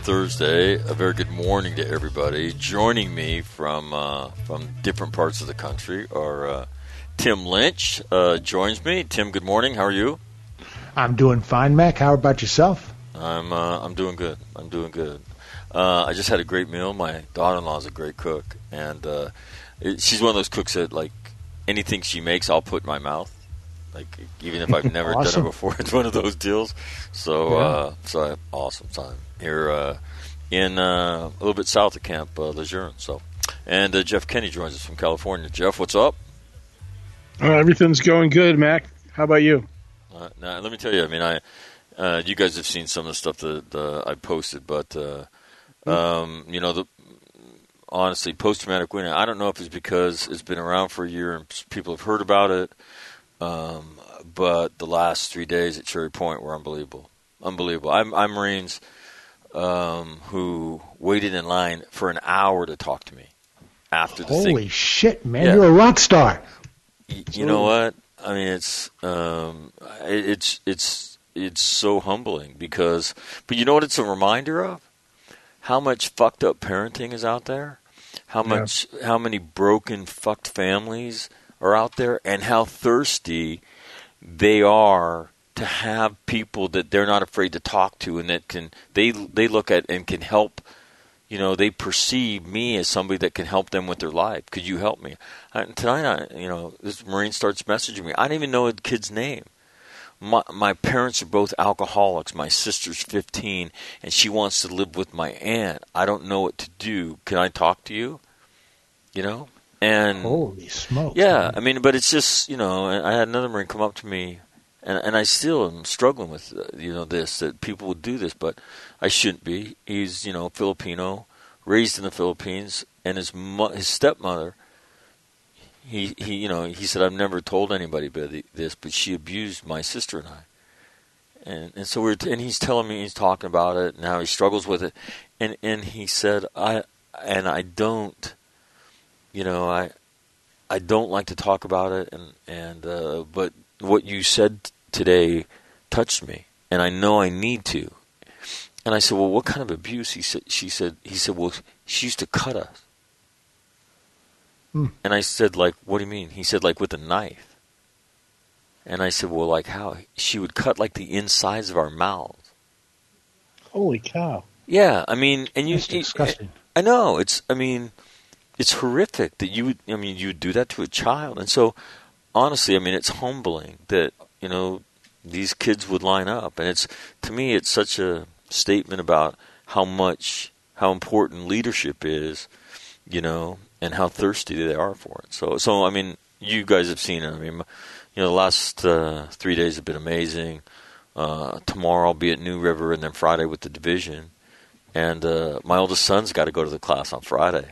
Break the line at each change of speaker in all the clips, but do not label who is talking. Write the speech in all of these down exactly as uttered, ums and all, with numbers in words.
Thursday. A very good morning to everybody. Joining me from uh, from different parts of the country are uh, Tim Lynch. Uh, joins me. Tim, good morning. How are you?
I'm doing fine, Mac. How about yourself?
I'm uh, I'm doing good. I'm doing good. Uh, I just had a great meal. My daughter-in-law is a great cook, and uh, it, she's one of those cooks that, like, anything she makes, I'll put in my mouth. Like, even if I've never
awesome.
done it before, it's one of those deals. So,
Yeah.
uh, so I, awesome time here uh, in uh, a little bit south of Camp uh, Lejeune. So, and uh, Jeff Kenny joins us from California. Jeff, what's up?
Uh, everything's going good, Mac. How about you?
Uh, now, let me tell you. I mean, I uh, you guys have seen some of the stuff that uh, I posted, but uh, um, you know, the honestly, post-traumatic winning. I don't know if it's because it's been around for a year and people have heard about it. Um, but the last three days at Cherry Point were unbelievable. Unbelievable. I'm, I'm Marines um, who waited in line for an hour to talk to me after the
Holy
thing.
shit, man.
Yeah.
You're a rock star.
Y- you know what? I mean, it's um, it, it's it's it's so humbling because, but you know what? It's a reminder of how much fucked up parenting is out there, how much, yeah. how many broken, fucked families are out there, and how thirsty they are to have people that they're not afraid to talk to, and that can they they look at and can help. You know, they perceive me as somebody that can help them with their life. Could you help me? And tonight, I, you know, this Marine starts messaging me. I don't even know the kid's name. My, my parents are both alcoholics. My sister's fifteen, and she wants to live with my aunt. I don't know what to do. Can I talk to you? You know? And
holy smokes.
Yeah,
man.
I mean, but it's just, you know, I had another Marine come up to me, and, and I still am struggling with, uh, you know, this, that people would do this, but I shouldn't be. He's, you know, Filipino, raised in the Philippines, and his mo- his stepmother, he, he, you know, he said, I've never told anybody about this, but she abused my sister and I. And and so we're, t- and he's telling me, he's talking about it, and how he struggles with it, and, and he said, I, and I don't, you know, I I don't like to talk about it, and and uh, but what you said t- today touched me, and I know I need to. And I said, well, what kind of abuse? He said, she said, he said, well, she used to cut us.
Hmm.
And I said, like, what do you mean? He said, like, with a knife. And I said, well, like how? She would cut like the insides of our mouths.
Holy cow!
Yeah, I mean, and you,
That's disgusting.
I, I know it's. I mean. It's horrific that you would, I mean, you would do that to a child. And so, honestly, I mean, it's humbling that, you know, these kids would line up. And it's, to me, it's such a statement about how much, how important leadership is, you know, and how thirsty they are for it. So, so I mean, you guys have seen it. I mean, you know, the last uh, three days have been amazing. Uh, tomorrow I'll be at New River, and then Friday with the division. And uh, my oldest son's got to go to the class on Friday.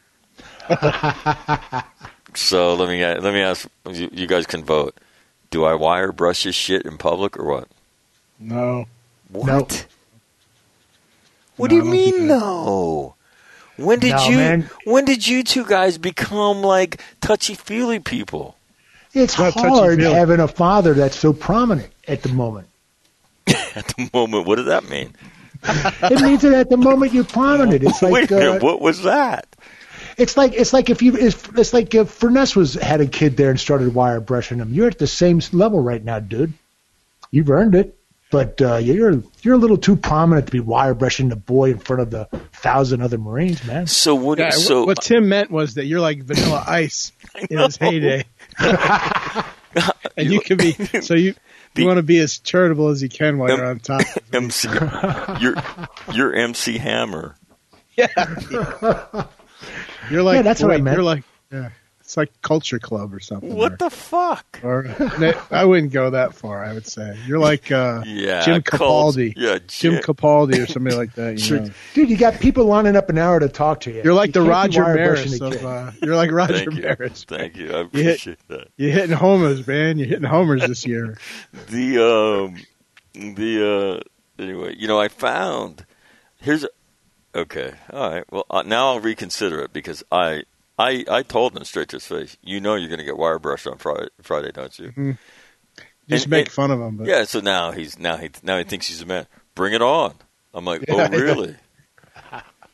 So let me let me ask you, you guys can vote. Do I wire brush this shit in public or what?
No.
What?
Nope.
What
No,
do you mean no? When did
No,
you
man.
when did you two guys become like touchy-feely people?
It's
Not
hard
touchy-feely.
having a father that's so prominent at the moment.
At the moment, what does that mean?
It means that at the moment you're prominent. It's like
Wait a minute,
uh,
what was that?
it's like it's like if you it's, it's like if Furness was had a kid there and started wire brushing him. You're at the same level right now, dude. You've earned it, but uh, you're you're a little too prominent to be wire brushing the boy in front of the thousand other Marines, man.
So what?
Yeah,
so
what Tim meant was that you're like Vanilla Ice in his heyday, and you can be so you
The-
you want to be as charitable as you can while
M-
you're on top.
M C, you're you're M C Hammer.
Yeah, you're like
Yeah, that's what I
wait,
meant.
You're like yeah, it's like Culture Club or something.
What
or,
the fuck?
or no, I wouldn't go that far. I would say you're like uh,
Yeah,
Jim
cult-
Capaldi.
yeah,
Jim
Jim-
Capaldi or somebody like that. You
Sure.
know.
Dude, you got people lining up an hour to talk to you.
You're like
You
the
can't be
Roger
wire
Maris
brushing a
of.
kid.
Uh, you're like Roger
Thank you.
Maris.
Thank you. I
You hit-
appreciate that.
You're hitting homers, man. You're hitting homers this year.
The um the uh anyway, you know, I found here's a, okay. All right. Well, uh, now I'll reconsider it because I I I told him straight to his face. You know you're going to get wire brushed on Friday, Friday, don't you?
Mm-hmm. Just
And-
make
and-
fun of him. But
Yeah, so now he's now he now he thinks he's a man. Bring it on. I'm like,
Yeah,
"Oh, really?"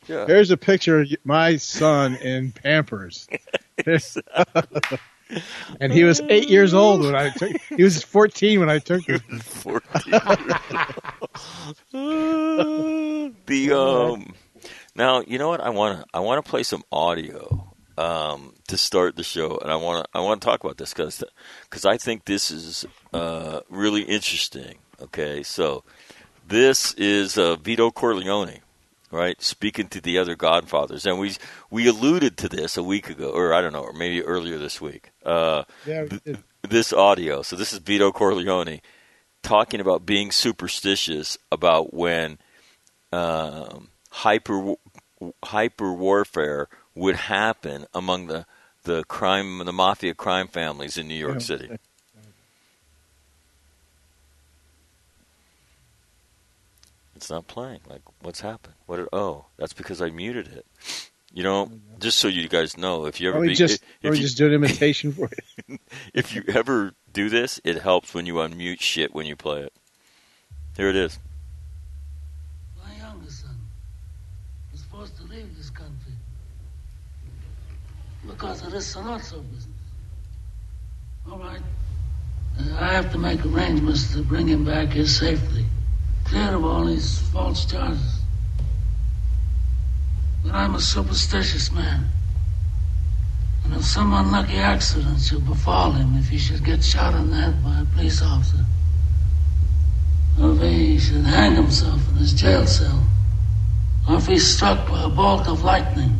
Yeah.
Here's a picture of my son in Pampers. And he was eight years old when I took. He was fourteen when I took him.
fourteen. the um. Now you know what I want to. I want to play some audio um, to start the show, and I want to. I want to talk about this because because I think this is uh, really interesting. Okay, so this is uh, Vito Corleone. Right, speaking to the other Godfathers, and we we alluded to this a week ago, or I don't know, or maybe earlier this week. Uh,
yeah,
th- this audio. So this is Vito Corleone talking about being superstitious about when um, hyper hyper warfare would happen among the the crime the mafia crime families in New York
yeah.
City. It's not playing. Like, what's happened? What? Did, oh, that's because I muted it. You know, just so you guys know, if you ever
Are we
be,
just,
if,
are we
you,
just doing imitation for
it? If you ever do this, it helps when you unmute shit when you play it. Here it is.
My youngest son was forced to leave this country because of this Sollozzo business. All right, uh, I have to make arrangements to bring him back here safely. Clear of all these false charges. But I'm a superstitious man. And if some unlucky accident should befall him, if he should get shot in the head by a police officer, or if he should hang himself in his jail cell, or if he's struck by a bolt of lightning,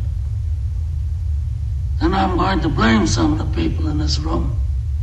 then I'm going to blame some of the people in this room.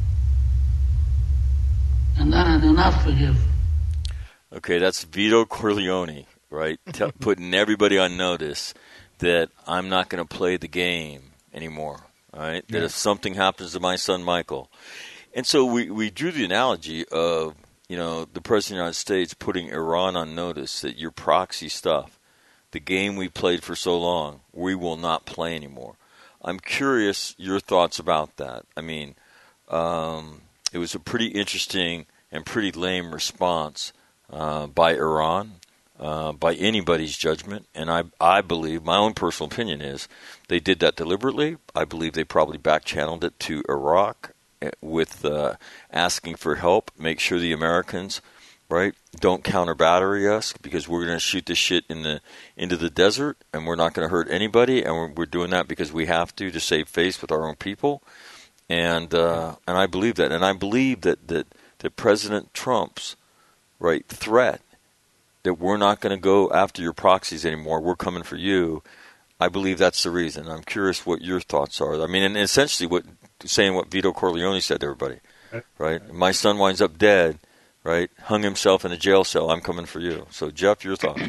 And that I do not forgive.
Okay, that's Vito Corleone, right? T- putting everybody on notice that I'm not going to play the game anymore, all right? Yeah. That if something happens to my son Michael. And so we, we drew the analogy of, you know, the President of the United States putting Iran on notice that your proxy stuff, the game we played for so long, we will not play anymore. I'm curious your thoughts about that. I mean, um, it was a pretty interesting and pretty lame response Uh, by Iran, uh, by anybody's judgment, and I, I believe, my own personal opinion is, they did that deliberately. I believe they probably back-channeled it to Iraq with uh, asking for help, make sure the Americans, right, don't counter-battery us, because we're going to shoot this shit in the into the desert, and we're not going to hurt anybody, and we're, we're doing that because we have to, to save face with our own people, and uh, and I believe that, and I believe that, that, that President Trump's right threat that we're not going to go after your proxies anymore, we're coming for you, I believe that's the reason. I'm curious what your thoughts are. I mean, and essentially what saying what Vito Corleone said to everybody, right? My son winds up dead, right? Hung himself in a jail cell, I'm coming for you. So, Jeff, your thoughts?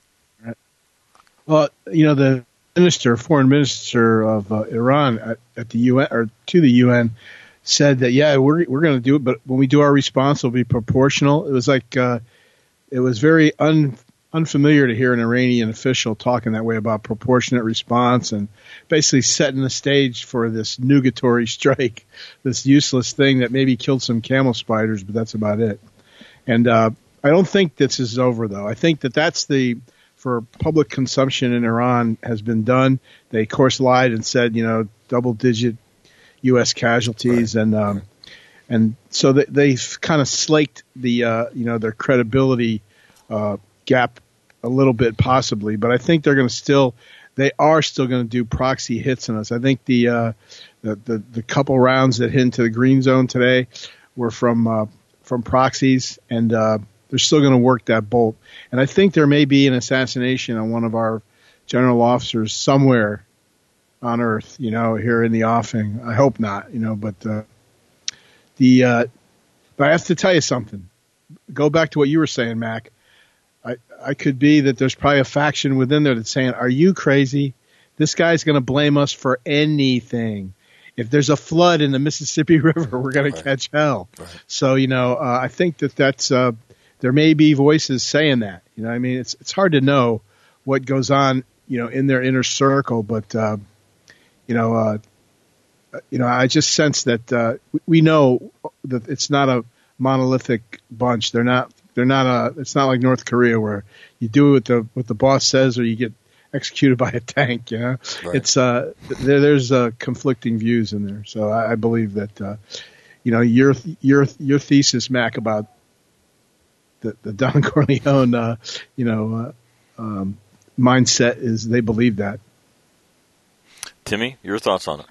Well, you know, the minister, foreign minister of uh, Iran at, at the U N, or to the U N, said that, yeah, we're we're going to do it, but when we do our response, it'll be proportional. It was like uh, it was very un, unfamiliar to hear an Iranian official talking that way about proportionate response and basically setting the stage for this nugatory strike, this useless thing that maybe killed some camel spiders, but that's about it. And uh, I don't think this is over, though. I think that that's the for public consumption in Iran has been done. They, of course, lied and said, you know, double-digit U S casualties, right. and um, and so they, they've kind of slaked the uh, you know their credibility uh, gap a little bit, possibly. But I think they're going to still, they are still going to do proxy hits on us. I think the uh, the, the the couple rounds that hit into the green zone today were from uh, from proxies, and uh, they're still going to work that bolt. And I think there may be an assassination on one of our general officers somewhere on Earth, you know, here in the offing. I hope not, you know, but uh, the uh, but I have to tell you something. Go back to what you were saying, Mac. I I could be that there's probably a faction within there that's saying, "Are you crazy? This guy's going to blame us for anything. If there's a flood in the Mississippi River, we're going right. to catch hell." Right. So, you know, uh, I think that that's uh, there may be voices saying that. You know, I mean, it's it's hard to know what goes on, you know, in their inner circle, but. Uh, You know, uh, you know, I just sense that uh, we know that it's not a monolithic bunch. They're not. They're not a. It's not like North Korea where you do what the what the boss says, or you get executed by a tank. You know,
Right.
it's uh, there, there's uh, conflicting views in there. So I, I believe that uh, you know your your your thesis, Mac, about the, the Don Corleone, uh, you know, uh, um, mindset is they believe that.
Timmy, your thoughts on it?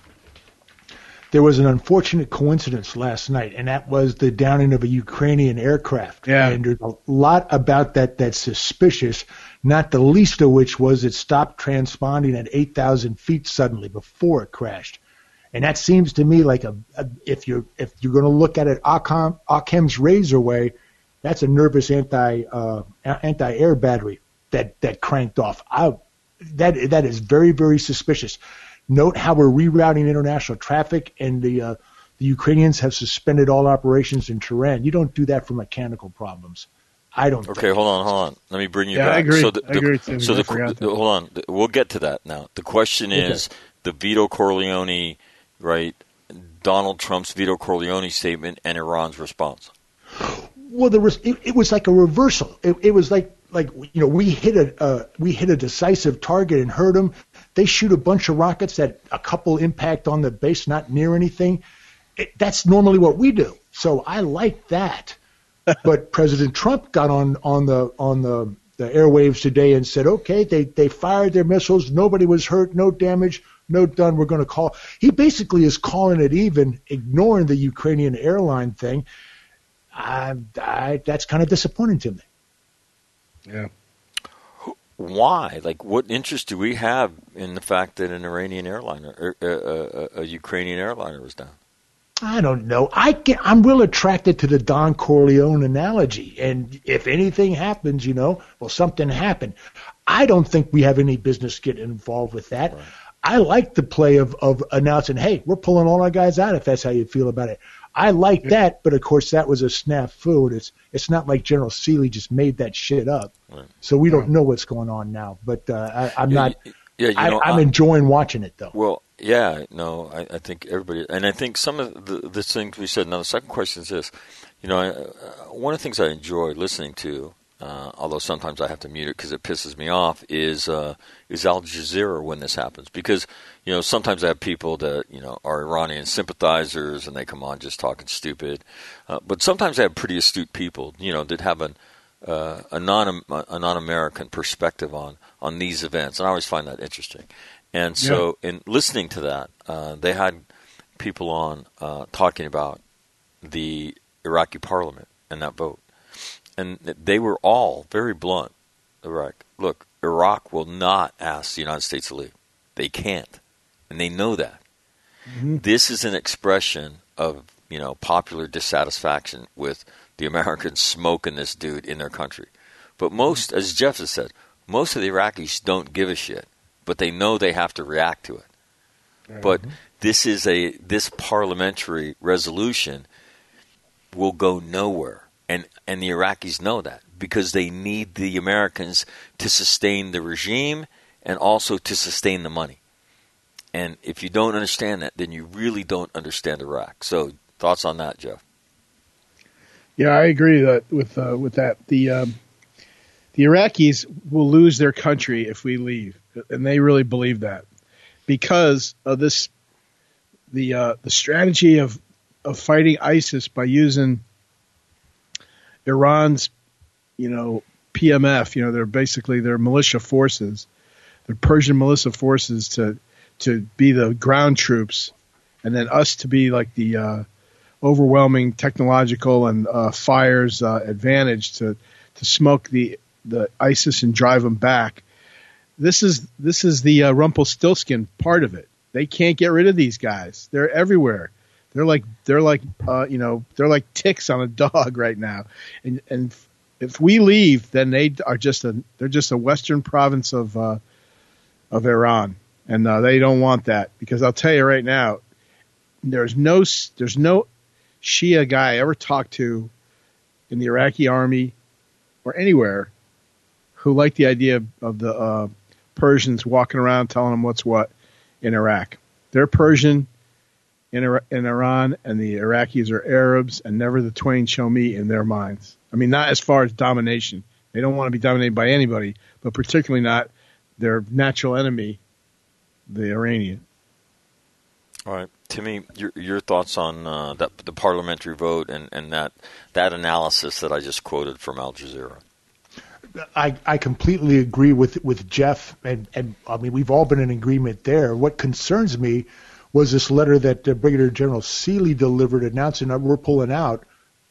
There was an unfortunate coincidence last night, and that was the downing of a Ukrainian aircraft.
Yeah.
And there's a lot about that that's suspicious, not the least of which was it stopped transponding at eight thousand feet suddenly before it crashed. And that seems to me like a, a if you're if you're going to look at it Occam, Occam's razor way, that's a nervous anti uh, anti-air battery that that cranked off. I, that that is very very suspicious. Note how we're rerouting international traffic, and the uh, the Ukrainians have suspended all operations in Tehran. You don't do that for mechanical problems. I don't.
Okay,
think.
hold on, hold on. Let me bring you
Yeah,
back.
I agree.
So the,
I
the,
agree, Timmy.
So
I
the,
forgot
the,
that.
hold on, we'll get to that now. The question is
Okay.
the Vito Corleone, right? Donald Trump's Vito Corleone statement and Iran's response.
Well, there was it, it was like a reversal. It, it was like like you know we hit a uh, we hit a decisive target and hurt them. They shoot a bunch of rockets that a couple impact on the base, not near anything. It, that's normally what we do. So I like that. But President Trump got on on the on the, the airwaves today and said, okay, they they fired their missiles. Nobody was hurt. No damage. No done. We're going to call. He basically is calling it even, ignoring the Ukrainian airline thing. I, I, that's kind of disappointing to me.
Yeah.
Why? Like, what interest do we have in the fact that an Iranian airliner, or, uh, uh, a Ukrainian airliner was down?
I don't know. I get, I'm real attracted to the Don Corleone analogy. And if anything happens, you know, well, something happened. I don't think we have any business getting involved with that.
Right.
I like the play of, of announcing, hey, we're pulling all our guys out if that's how you feel about it. I like that, but of course that was a snafu. It's it's not like General Seeley just made that shit up.
Right.
So we don't know what's going on now. But uh, I, I'm
Yeah,
not.
Yeah, you know,
I, I'm
I-
enjoying watching it though.
Well, yeah, no, I, I think everybody, and I think some of the, the things we said. Now, the second question is this: you know, I, uh, one of the things I enjoy listening to, uh, although sometimes I have to mute it because it pisses me off, is uh, is Al Jazeera when this happens. Because you know, sometimes I have people that you know are Iranian sympathizers, and they come on just talking stupid. Uh, but sometimes I have pretty astute people, you know, that have an uh, a non a non-American perspective on on these events, and I always find that interesting. And so, in listening to that, uh, they had people on uh, talking about the Iraqi parliament and that vote. And they were all very blunt. Iraq, look, Iraq will not ask the United States to leave. They can't. And they know that. Mm-hmm. This is an expression of, you know, popular dissatisfaction with the Americans smoking this dude in their country. But most, as Jeff has said, most of the Iraqis don't give a shit. But they know they have to react to it. Mm-hmm. But this is a this parliamentary resolution will go nowhere, and and the Iraqis know that because they need the Americans to sustain the regime and also to sustain the money. And if you don't understand that, then you really don't understand Iraq. So, thoughts on that, Jeff?
Yeah, I agree that with uh, with that. The um, the Iraqis will lose their country if we leave. And they really believe that because of this, the uh, the strategy of of fighting ISIS by using Iran's, you know, P M F. You know, they're basically their militia forces, their Persian militia forces to to be the ground troops, and then us to be like the uh, overwhelming technological and uh, fires uh, advantage to to smoke the the ISIS and drive them back. This is this is the uh, Rumpelstiltskin part of it. They can't get rid of these guys. They're everywhere. They're like they're like uh, you know they're like ticks on a dog right now. And and if we leave, then they are just a they're just a western province of uh, of Iran, and uh, they don't want that because I'll tell you right now, there's no there's no Shia guy I ever talked to in the Iraqi army or anywhere who liked the idea of, of the uh, Persians walking around telling them what's what in Iraq. They're Persian in, in Iran, and the Iraqis are Arabs, and never the twain shall meet in their minds. I mean, not as far as domination. They don't want to be dominated by anybody, but particularly not their natural enemy, the Iranian.
All right, Timmy, your your thoughts on uh, that the parliamentary vote and, and that that analysis that I just quoted from Al Jazeera.
I, I completely agree with with Jeff, and, and I mean we've all been in agreement there. What concerns me was this letter that uh, Brigadier General Seeley delivered announcing that we're pulling out,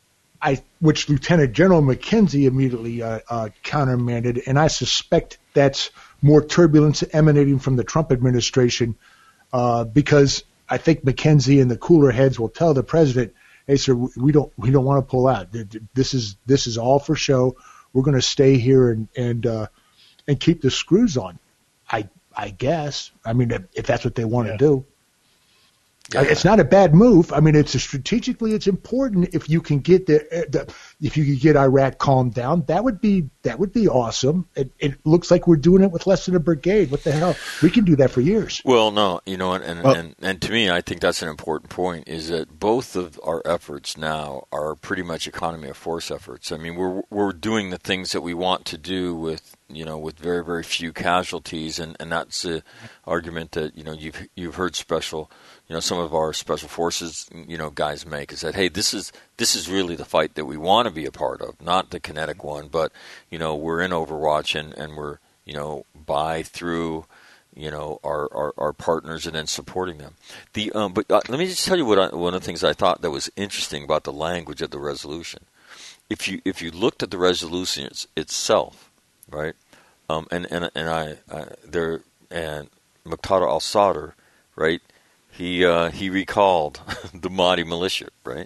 I which Lieutenant General McKenzie immediately uh, uh, countermanded, and I suspect that's more turbulence emanating from the Trump administration uh, because I think McKenzie and the cooler heads will tell the president, "Hey, sir, we don't we don't want to pull out. This is this is all for show. We're going to stay here and and uh, and keep the screws on." I I guess. I mean, if, if that's what they want
yeah.
to do.
Yeah.
It's not a bad move. I mean, it's a, strategically it's important if you can get the, the if you could get Iraq calmed down. That would be that would be awesome. It, it looks like we're doing it with less than a brigade. What the hell? We can do that for years.
Well, no, you know, and and,
well,
and and to me, I think that's an important point. Is that both of our efforts now are pretty much economy of force efforts. I mean, we're we're doing the things that we want to do with you know with very very few casualties, and, and that's the argument that you know you've you've heard special. You know, some of our special forces, you know, guys make is that, hey, this is this is really the fight that we want to be a part of, not the kinetic one, but, you know, we're in Overwatch and, and we're, you know, by through, you know, our, our, our partners and then supporting them. The um, But uh, let me just tell you what I, one of the things I thought that was interesting about the language of the resolution. If you if you looked at the resolution it's, itself, right, um, and, and, and I, I there, and Muqtada al-Sadr, right, He uh, he recalled the Mahdi militia, right?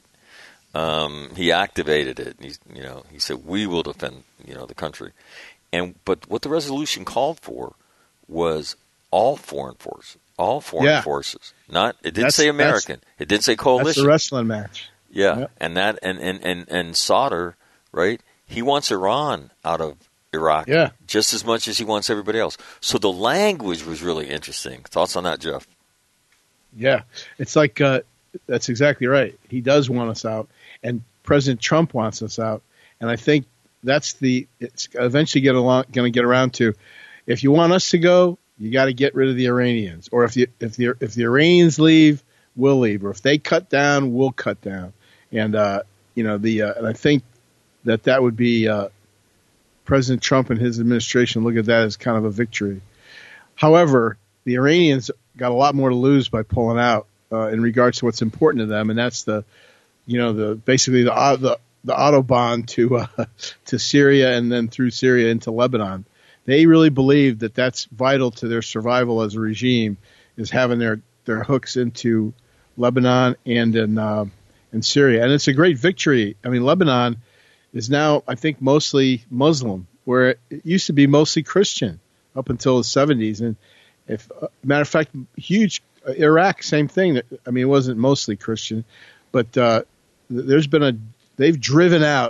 Um, he activated it. He, you know, he said, "We will defend, you know, the country." And but what the resolution called for was all foreign forces, all foreign
yeah.
forces. Not it didn't
That's,
say American. It didn't say coalition.
That's the wrestling match.
Yeah,
yep.
and that and and and and Sadr, right? He wants Iran out of Iraq,
yeah.
just as much as he wants everybody else. So the language was really interesting. Thoughts on that, Jeff?
Yeah, it's like uh, that's exactly right. He does want us out, and President Trump wants us out. And I think that's the it's eventually get along going to get around to. If you want us to go, you got to get rid of the Iranians. Or if you if the if the Iranians leave, we'll leave. Or if they cut down, we'll cut down. And uh, you know the uh, and I think that that would be uh, President Trump and his administration look at that as kind of a victory. However, the Iranians got a lot more to lose by pulling out uh, in regards to what's important to them, and that's the, you know, the basically the uh, the, the autobahn to uh, to Syria and then through Syria into Lebanon. They really believe that that's vital to their survival as a regime, is having their, their hooks into Lebanon and in uh, in Syria, and it's a great victory. I mean, Lebanon is now, I think, mostly Muslim, where it used to be mostly Christian up until the seventies, and If uh, matter of fact, huge uh, Iraq, same thing. I mean, it wasn't mostly Christian, but uh, there's been a they've driven out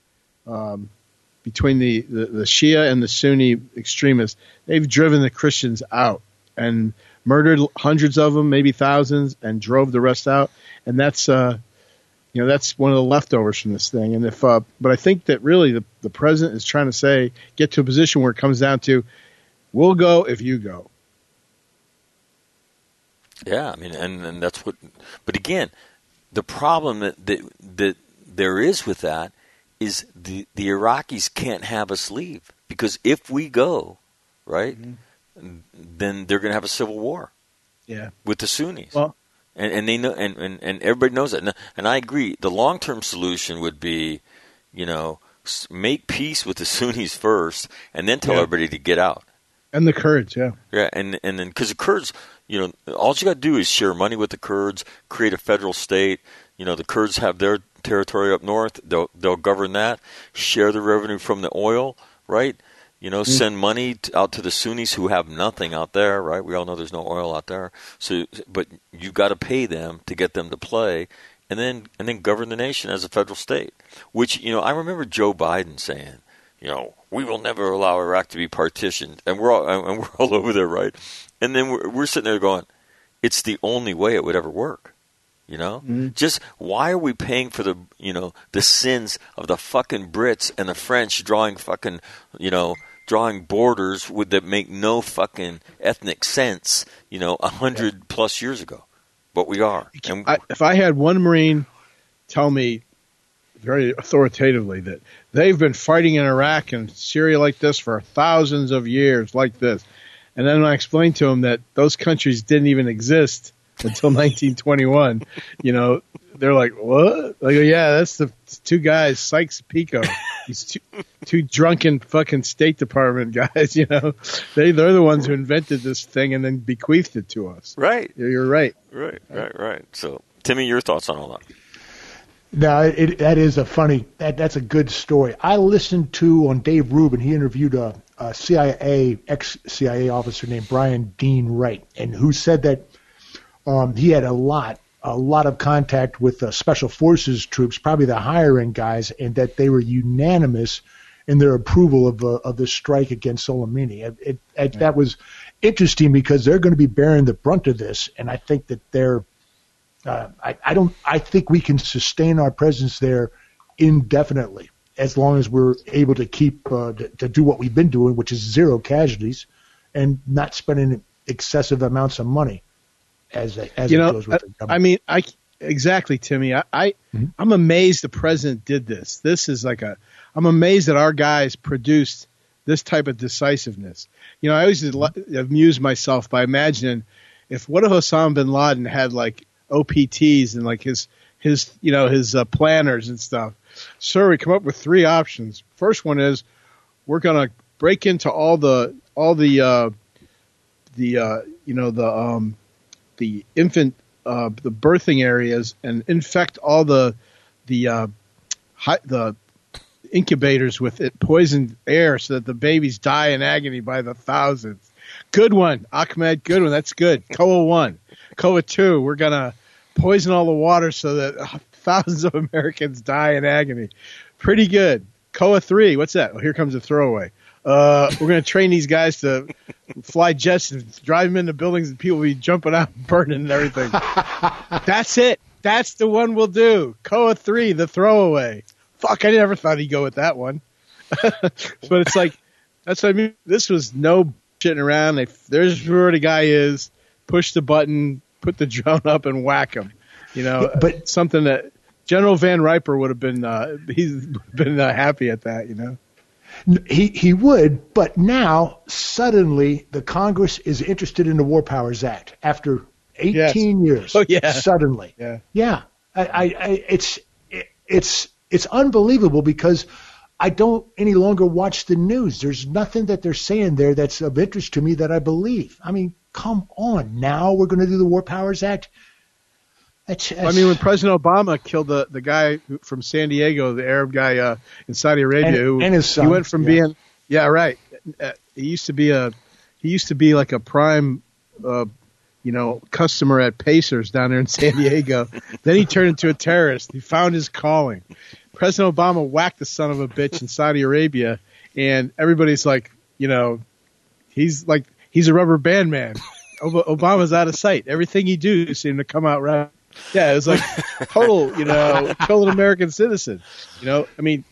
um, between the, the, the Shia and the Sunni extremists. They've driven the Christians out and murdered hundreds of them, maybe thousands, and drove the rest out. And that's uh, you know that's one of the leftovers from this thing. And if uh, but I think that really the the president is trying to say get to a position where it comes down to we'll go if you go.
Yeah, I mean, and, and that's what. But again, the problem that, that that there is with that is the the Iraqis can't have us leave, because if we go, right, mm-hmm. then they're going to have a civil war.
Yeah,
with the Sunnis.
Well,
and and they know, and, and, and everybody knows that. And, and I agree. The long term solution would be, you know, make peace with the Sunnis first, and then tell yeah. everybody to get out.
And the Kurds, yeah,
yeah, and and then because the Kurds. You know, all you got to do is share money with the Kurds, create a federal state. You know, the Kurds have their territory up north. They'll they'll govern that. Share the revenue from the oil, right? You know, mm-hmm. send money to, out to the Sunnis who have nothing out there, right? We all know there's no oil out there. So, but you got to pay them to get them to play, and then and then govern the nation as a federal state. Which, you know, I remember Joe Biden saying, you know, we will never allow Iraq to be partitioned, and we're all and we're all over there, right? And then we're, we're sitting there going, it's the only way it would ever work, you know? Mm-hmm. Just why are we paying for the, you know, the sins of the fucking Brits and the French drawing fucking, you know, drawing borders with, that make no fucking ethnic sense, you know, a hundred plus years ago. But we are. And
I, if I had one Marine tell me very authoritatively that they've been fighting in Iraq and Syria like this for thousands of years, like this, and then I explained to them that those countries didn't even exist until nineteen twenty-one, you know, they're like, what? I go, yeah, that's the two guys, Sykes Pico. These two, two drunken fucking State Department guys, you know. They, they're the ones who invented this thing and then bequeathed it to us.
Right.
You're right.
Right, right, right. So, Timmy, your thoughts on all that?
No, it, that is a funny, that, that's a good story. I listened to, on Dave Rubin, he interviewed a, a C I A, ex-C I A officer named Brian Dean Wright, and who said that um, he had a lot, a lot of contact with uh, Special Forces troops, probably the higher-end guys, and that they were unanimous in their approval of uh, of the strike against Soleimani. It, it, it, that was interesting because they're going to be bearing the brunt of this, and I think that they're Uh, I, I don't. I think we can sustain our presence there indefinitely, as long as we're able to keep uh, to, to do what we've been doing, which is zero casualties, and not spending excessive amounts of money. As as
you
it
know,
goes with
I, I mean, I exactly, Timmy. I, I mm-hmm. I'm amazed the president did this. This is like a. I'm amazed that our guys produced this type of decisiveness. You know, I always amuse myself by imagining if what if Osama bin Laden had like O P Ts and like his his you know his uh, planners and stuff. Sir, we come up with three options. First one is we're gonna break into all the all the uh, the uh, you know the um, the infant uh, the birthing areas and infect all the the uh, hi, the incubators with it poisoned air so that the babies die in agony by the thousands. Good one, Ahmed. Good one. That's good. C O A one. C O A two. We're gonna poison all the water so that thousands of Americans die in agony. Pretty good. C O A three. What's that? Well, here comes a throwaway. Uh, we're gonna train these guys to fly jets and drive them into buildings and people will be jumping out and burning and everything. That's it. That's the one we'll do. C O A three. The throwaway. Fuck. I never thought he'd go with that one. But it's like that's what I mean. This was no shitting around. They, there's where the guy is. Push the button, put the drone up, and whack him. You know, but something that General Van Riper would have been. Uh, he's been uh, happy at that. You know,
he he would. But now suddenly the Congress is interested in the War Powers Act after eighteen
yes.
years.
Oh yeah,
suddenly.
Yeah,
yeah. I, I, I it's it, it's it's unbelievable because I don't any longer watch the news. There's nothing that they're saying there that's of interest to me that I believe. I mean, come on. Now we're going to do the War Powers Act? That's, that's,
I mean, when President Obama killed the, the guy from San Diego, the Arab guy uh, in Saudi Arabia,
and,
who
and his son,
he went from
yeah.
being yeah right. Uh, he used to be a he used to be like a prime uh, you know customer at Pacers down there in San Diego. Then he turned into a terrorist. He found his calling. President Obama whacked the son of a bitch in Saudi Arabia, and everybody's like, you know, he's like, he's a rubber band man. Obama's out of sight. Everything he do seemed to come out right. Yeah, it was like total, you know, kill an American citizen. You know, I mean,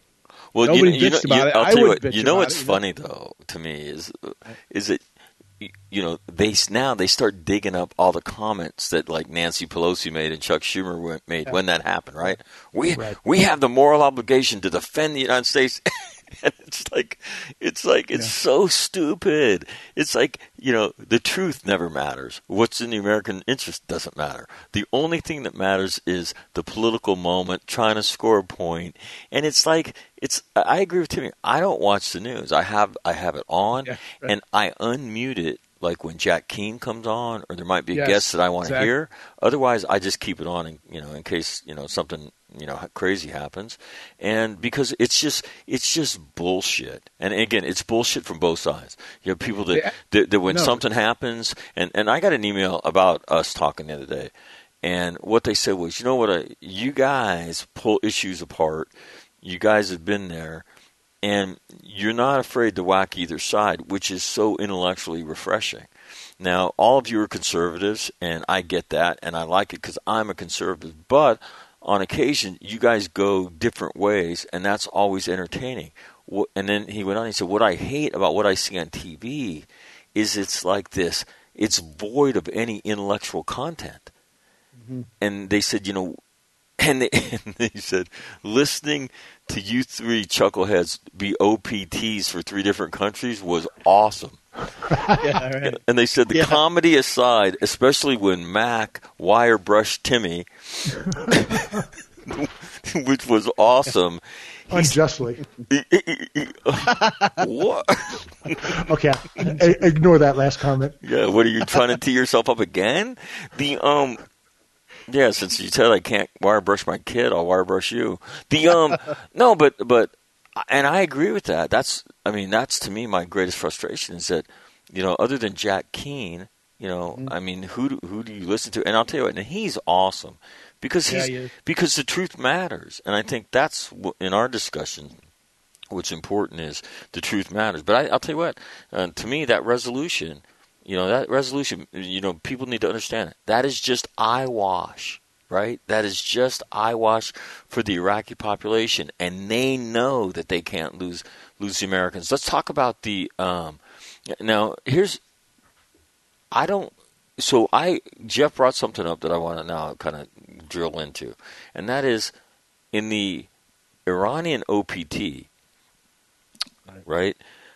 well,
nobody
you, you
bitched
know,
about
you,
it.
I'll
I
tell you
would
what,
bitch
you know
about
what's
it, you
funny know? though to me is is that you know they now they start digging up all the comments that like Nancy Pelosi made and Chuck Schumer made yeah. when that happened, right? We
right. we
have the moral obligation to defend the United States. And it's like, it's like, it's yeah. so stupid. It's like, you know, the truth never matters. What's in the American interest doesn't matter. The only thing that matters is the political moment, trying to score a point. And it's like, it's, I agree with Timmy. I don't watch the news. I have, I have it on yeah, right. and I unmute it. Like when Jack Keane comes on, or there might be a
yes,
guest that I want to
exactly. hear.
Otherwise, I just keep it on, in, you know, in case you know something, you know, crazy happens. And because it's just, it's just bullshit. And again, it's bullshit from both sides. You have people that yeah. that, that when no. something happens, and and I got an email about us talking the other day, and what they said was, you know what, I, you guys pull issues apart. You guys have been there. And you're not afraid to whack either side, which is so intellectually refreshing. Now, all of you are conservatives, and I get that, and I like it because I'm a conservative. But on occasion, you guys go different ways, and that's always entertaining. what, and then he went on. He said, "What I hate about what I see on T V is it's like this. It's void of any intellectual content." Mm-hmm. And they said, you know, and they, and they said, listening to you three chuckleheads be O P Ts for three different countries was awesome.
Yeah, right.
And they said the
yeah.
comedy aside, especially when Mac wire brushed Timmy, which was awesome.
Unjustly.
What?
Okay, ignore that last comment.
Yeah, what are you trying to tee yourself up again? The um, yeah. Since you said I can't wire brush my kid, I'll wire brush you. The um, no, but but, and I agree with that. That's I mean that's to me my greatest frustration is that, you know, other than Jack Keane, you know, mm-hmm. I mean who do, who do you listen to? And I'll tell you what, and he's awesome. Because he's
yeah, yeah.
because the truth matters, and I think that's in our discussion what's important is the truth matters. But I, I'll tell you what, uh, to me that resolution, you know, that resolution, you know, people need to understand it. That is just eyewash, right? That is just eyewash for the Iraqi population, and they know that they can't lose lose the Americans. Let's talk about the um, now. Here's I don't. So I Jeff brought something up that I want to now kind of drill into, and that is in the Iranian O P T, right?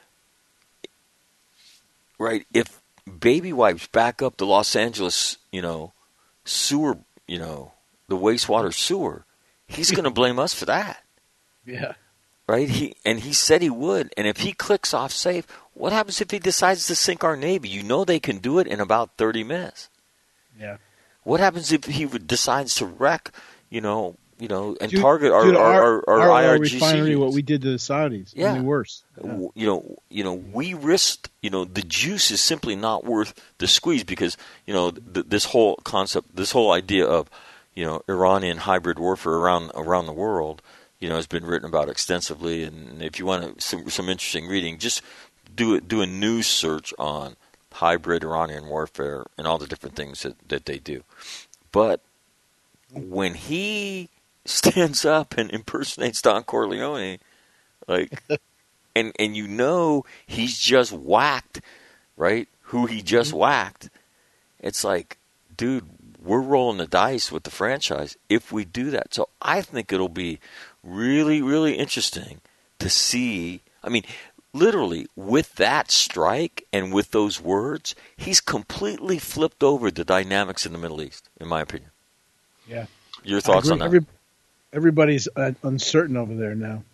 Right. If baby wipes back up the Los Angeles, you know, sewer, you know, the wastewater sewer, he's going to blame us for that.
Yeah.
Right. He and he said he would, and if he clicks off safe, what happens if he decides to sink our Navy? You know they can do it in about thirty minutes.
Yeah.
What happens if he decides to wreck, you know, you know, and
dude,
target our
dude,
our,
our,
our, our,
our
I R G C
refinery?
units?
What we did to the Saudis,
yeah,
only worse. Yeah.
You know, you know, we risked. You know, the juice is simply not worth the squeeze because you know th- this whole concept, this whole idea of, you know, Iranian hybrid warfare around around the world, you know, has been written about extensively. And if you want to, some, some interesting reading, just do it. Do a news search on hybrid Iranian warfare and all the different things that, that they do. But when he stands up and impersonates Don Corleone, like, and and you know he's just whacked, right? Who he just whacked. It's like, dude, we're rolling the dice with the franchise if we do that. So I think it'll be really, really interesting to see. I mean, literally, with that strike and with those words, he's completely flipped over the dynamics in the Middle East, in my opinion.
Yeah.
Your thoughts on that?
Every, everybody's uh, uncertain over there now.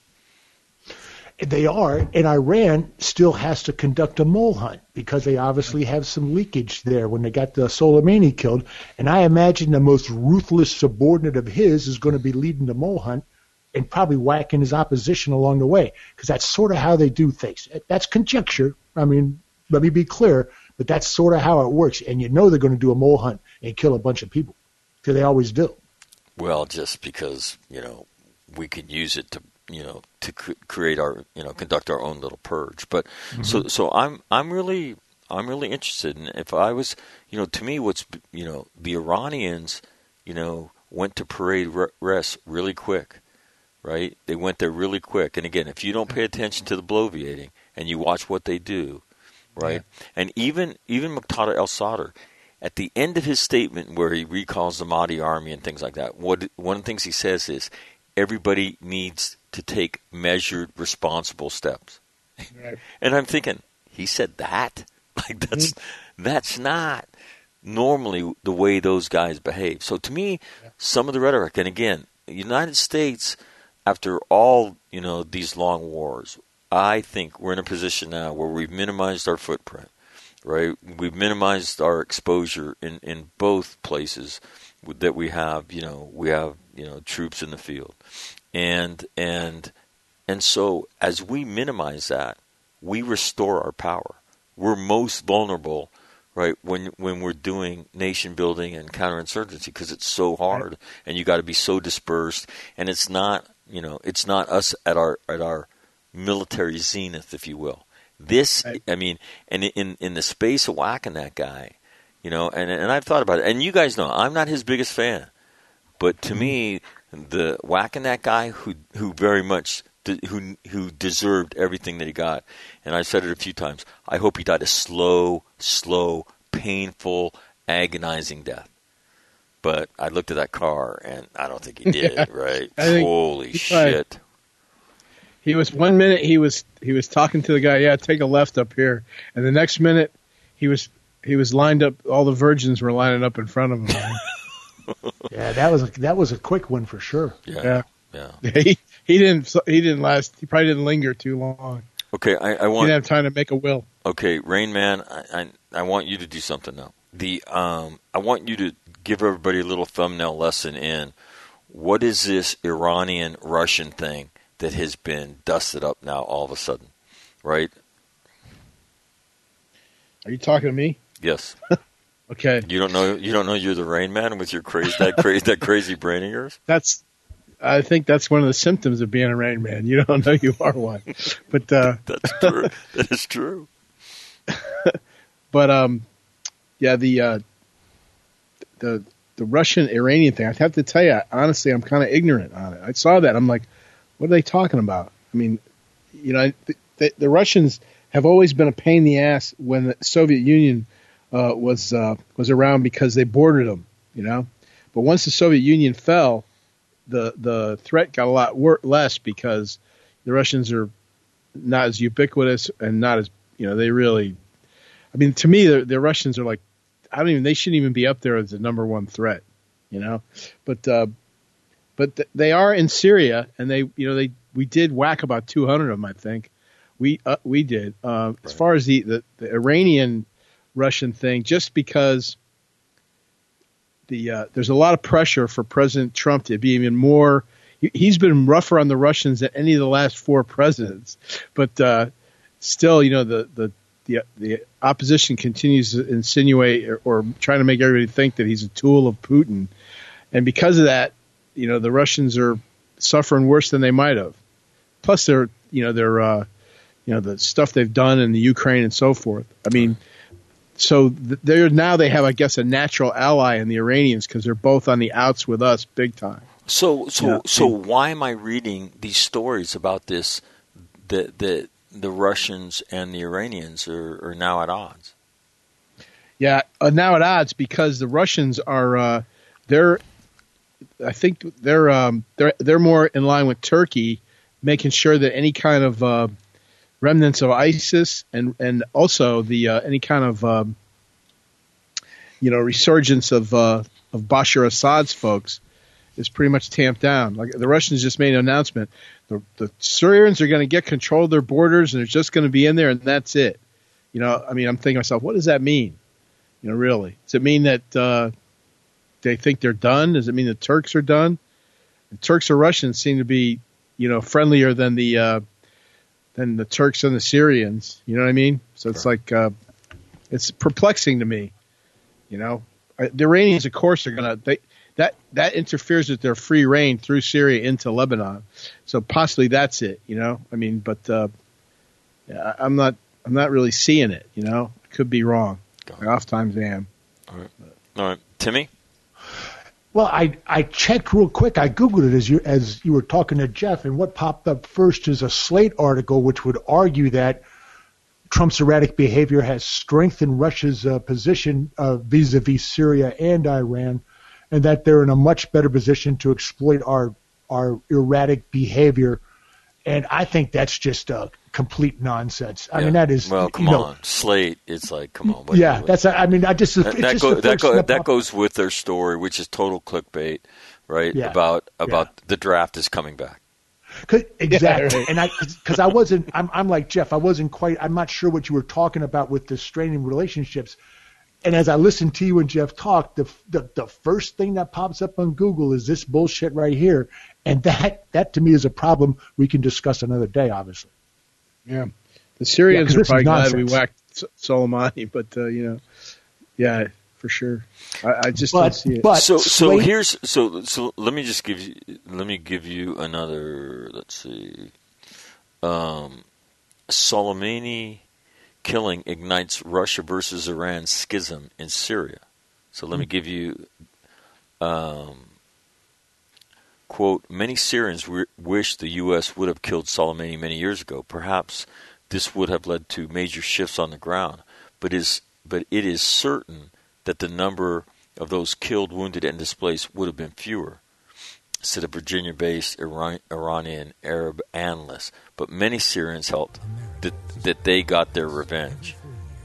They are, and Iran still has to conduct a mole hunt because they obviously have some leakage there when they got the Soleimani killed. And I imagine the most ruthless subordinate of his is going to be leading the mole hunt and probably whacking his opposition along the way, because that's sort of how they do things. That's conjecture. I mean, let me be clear, but that's sort of how it works. And you know they're going to do a mole hunt and kill a bunch of people, because they always do.
Well, just because, you know, we could use it to, you know, to cr- create our, you know, conduct our own little purge. But mm-hmm. so, so I'm, I'm really, I'm really interested in, if I was, you know, to me, what's, you know, the Iranians, you know, went to parade rest really quick. Right? They went there really quick. And again, if you don't pay attention to the bloviating and you watch what they do, right? Yeah. And even even Muqtada al-Sadr, at the end of his statement where he recalls the Mahdi army and things like that, what one of the things he says is everybody needs to take measured, responsible steps. Right. And I'm thinking, he said that? Like that's mm-hmm. that's not normally the way those guys behave. So to me, yeah. some of the rhetoric, and again, the United States, after all, you know, these long wars, I think we're in a position now where we've minimized our footprint, right? We've minimized our exposure in, in both places that we have, you know, we have, you know, troops in the field. And and and so as we minimize that, we restore our power. We're most vulnerable, right, when when we're doing nation building and counterinsurgency, because it's so hard, right. And you got to be so dispersed, and it's not, you know, it's not us at our at our military zenith, if you will. This, right. I mean, and in in the space of whacking that guy, you know, and and I've thought about it, and you guys know I'm not his biggest fan, but to mm-hmm. me, the whacking that guy who who very much de- who who deserved everything that he got. And I said it a few times. I hope he died a slow, slow, painful, agonizing death. But I looked at that car, and I don't think he did.
Yeah,
right?
think
Holy
he tried.
shit!
He was one minute he was he was talking to the guy. Yeah, take a left up here, and the next minute he was he was lined up. All the virgins were lining up in front of him.
Yeah, that was a, that was a quick one for sure.
Yeah, yeah.
yeah. He he didn't he didn't last. He probably didn't linger too long.
Okay, I, I
He
want.
didn't have time to make a will.
Okay, Rain Man, I, I I want you to do something now. The um, I want you to give everybody a little thumbnail lesson in what is this Iranian Russian thing that has been dusted up now all of a sudden, right?
Are you talking to me?
Yes.
Okay.
You don't know. You don't know you're the Rain Man with your crazy that crazy that crazy brain of yours.
That's. I think that's one of the symptoms of being a Rain Man. You don't know you are one, but uh,
That's true. That is true.
but um, yeah, the uh, the the Russian Iranian thing. I have to tell you, honestly, I'm kind of ignorant on it. I saw that. I'm like, what are they talking about? I mean, you know, the, the, the Russians have always been a pain in the ass when the Soviet Union uh, was uh, was around because they bordered them, you know. But once the Soviet Union fell, the the threat got a lot wor- less because the Russians are not as ubiquitous and not as, you know, they really. I mean, to me, the, the Russians are like, I don't even. They shouldn't even be up there as the number one threat, you know. But uh, but th- they are in Syria, and they, you know, they we did whack about two hundred of them, I think. We uh, we did. Uh, right. As far as the, the, the Iranian Russian thing, just because the uh, there's a lot of pressure for President Trump to be even more. He, he's been rougher on the Russians than any of the last four presidents, but uh, still, you know, the the the the opposition continues to insinuate or, or trying to make everybody think that he's a tool of Putin, and because of that, you know, the Russians are suffering worse than they might have. Plus, they're you know they're uh, you know the stuff they've done in the Ukraine and so forth. I mean, so they're now they have, I guess, a natural ally in the Iranians because they're both on the outs with us big time.
So so
yeah.
so why am I reading these stories about this? The the the Russians and the Iranians are, are now at odds.
Yeah, uh, now at odds because the Russians are uh, they're I think they're um, they're they're more in line with Turkey, making sure that any kind of uh, remnants of ISIS and and also the uh, any kind of um, you know resurgence of uh, of Bashar Assad's folks is pretty much tamped down. Like the Russians just made an announcement. The, the Syrians are going to get control of their borders, and they're just going to be in there, and that's it. You know, I mean, I'm thinking to myself, what does that mean? You know, really? Does it mean that uh, they think they're done? Does it mean the Turks are done? The Turks or Russians seem to be, you know, friendlier than the uh, than the Turks and the Syrians. You know what I mean? So it's right. like uh, it's perplexing to me. You know, the Iranians, of course, are going to – That that interferes with their free reign through Syria into Lebanon, so possibly that's it, you know. I mean, but uh, yeah, I'm not I'm not really seeing it, you know. I could be wrong. I oftentimes am.
All right, all right, Timmy.
Well, I I checked real quick. I googled it as you as you were talking to Jeff, and what popped up first is a Slate article which would argue that Trump's erratic behavior has strengthened Russia's uh, position uh, vis-a-vis Syria and Iran, and that they're in a much better position to exploit our our erratic behavior. And I think that's just uh, complete nonsense. I
yeah.
mean, that is
well, come
you know,
on, Slate. It's like, come on. What,
yeah,
what,
that's. I mean, I just
that,
it's
that,
just
go,
the
that,
first
go,
step
that
up.
goes with their story, which is total clickbait, right?
Yeah.
About about
Yeah.
the draft is coming back.
Cause, exactly,
Yeah, right.
and I because I wasn't. I'm I'm like Jeff. I wasn't quite. I'm not sure what you were talking about with the straining relationships. And as I listened to you and Jeff talk, the, the the first thing that pops up on Google is this bullshit right here, and that that to me is a problem we can discuss another day, obviously.
Yeah, the Syrians
Yeah,
are probably glad
nonsense.
we whacked Soleimani, but uh, you know, yeah, for sure. I, I just
But
don't see it.
but
So so
Slate-
here's so so let me just give you let me give you another. Let's see, um, Soleimani killing ignites Russia versus Iran schism in Syria. So let me give you um, quote, many Syrians re- wish the U S would have killed Soleimani many years ago. Perhaps this would have led to major shifts on the ground, but is but it is certain that the number of those killed, wounded, and displaced would have been fewer, said a Virginia-based Iran- Iranian Arab analyst. But many Syrians felt that, that they got their revenge.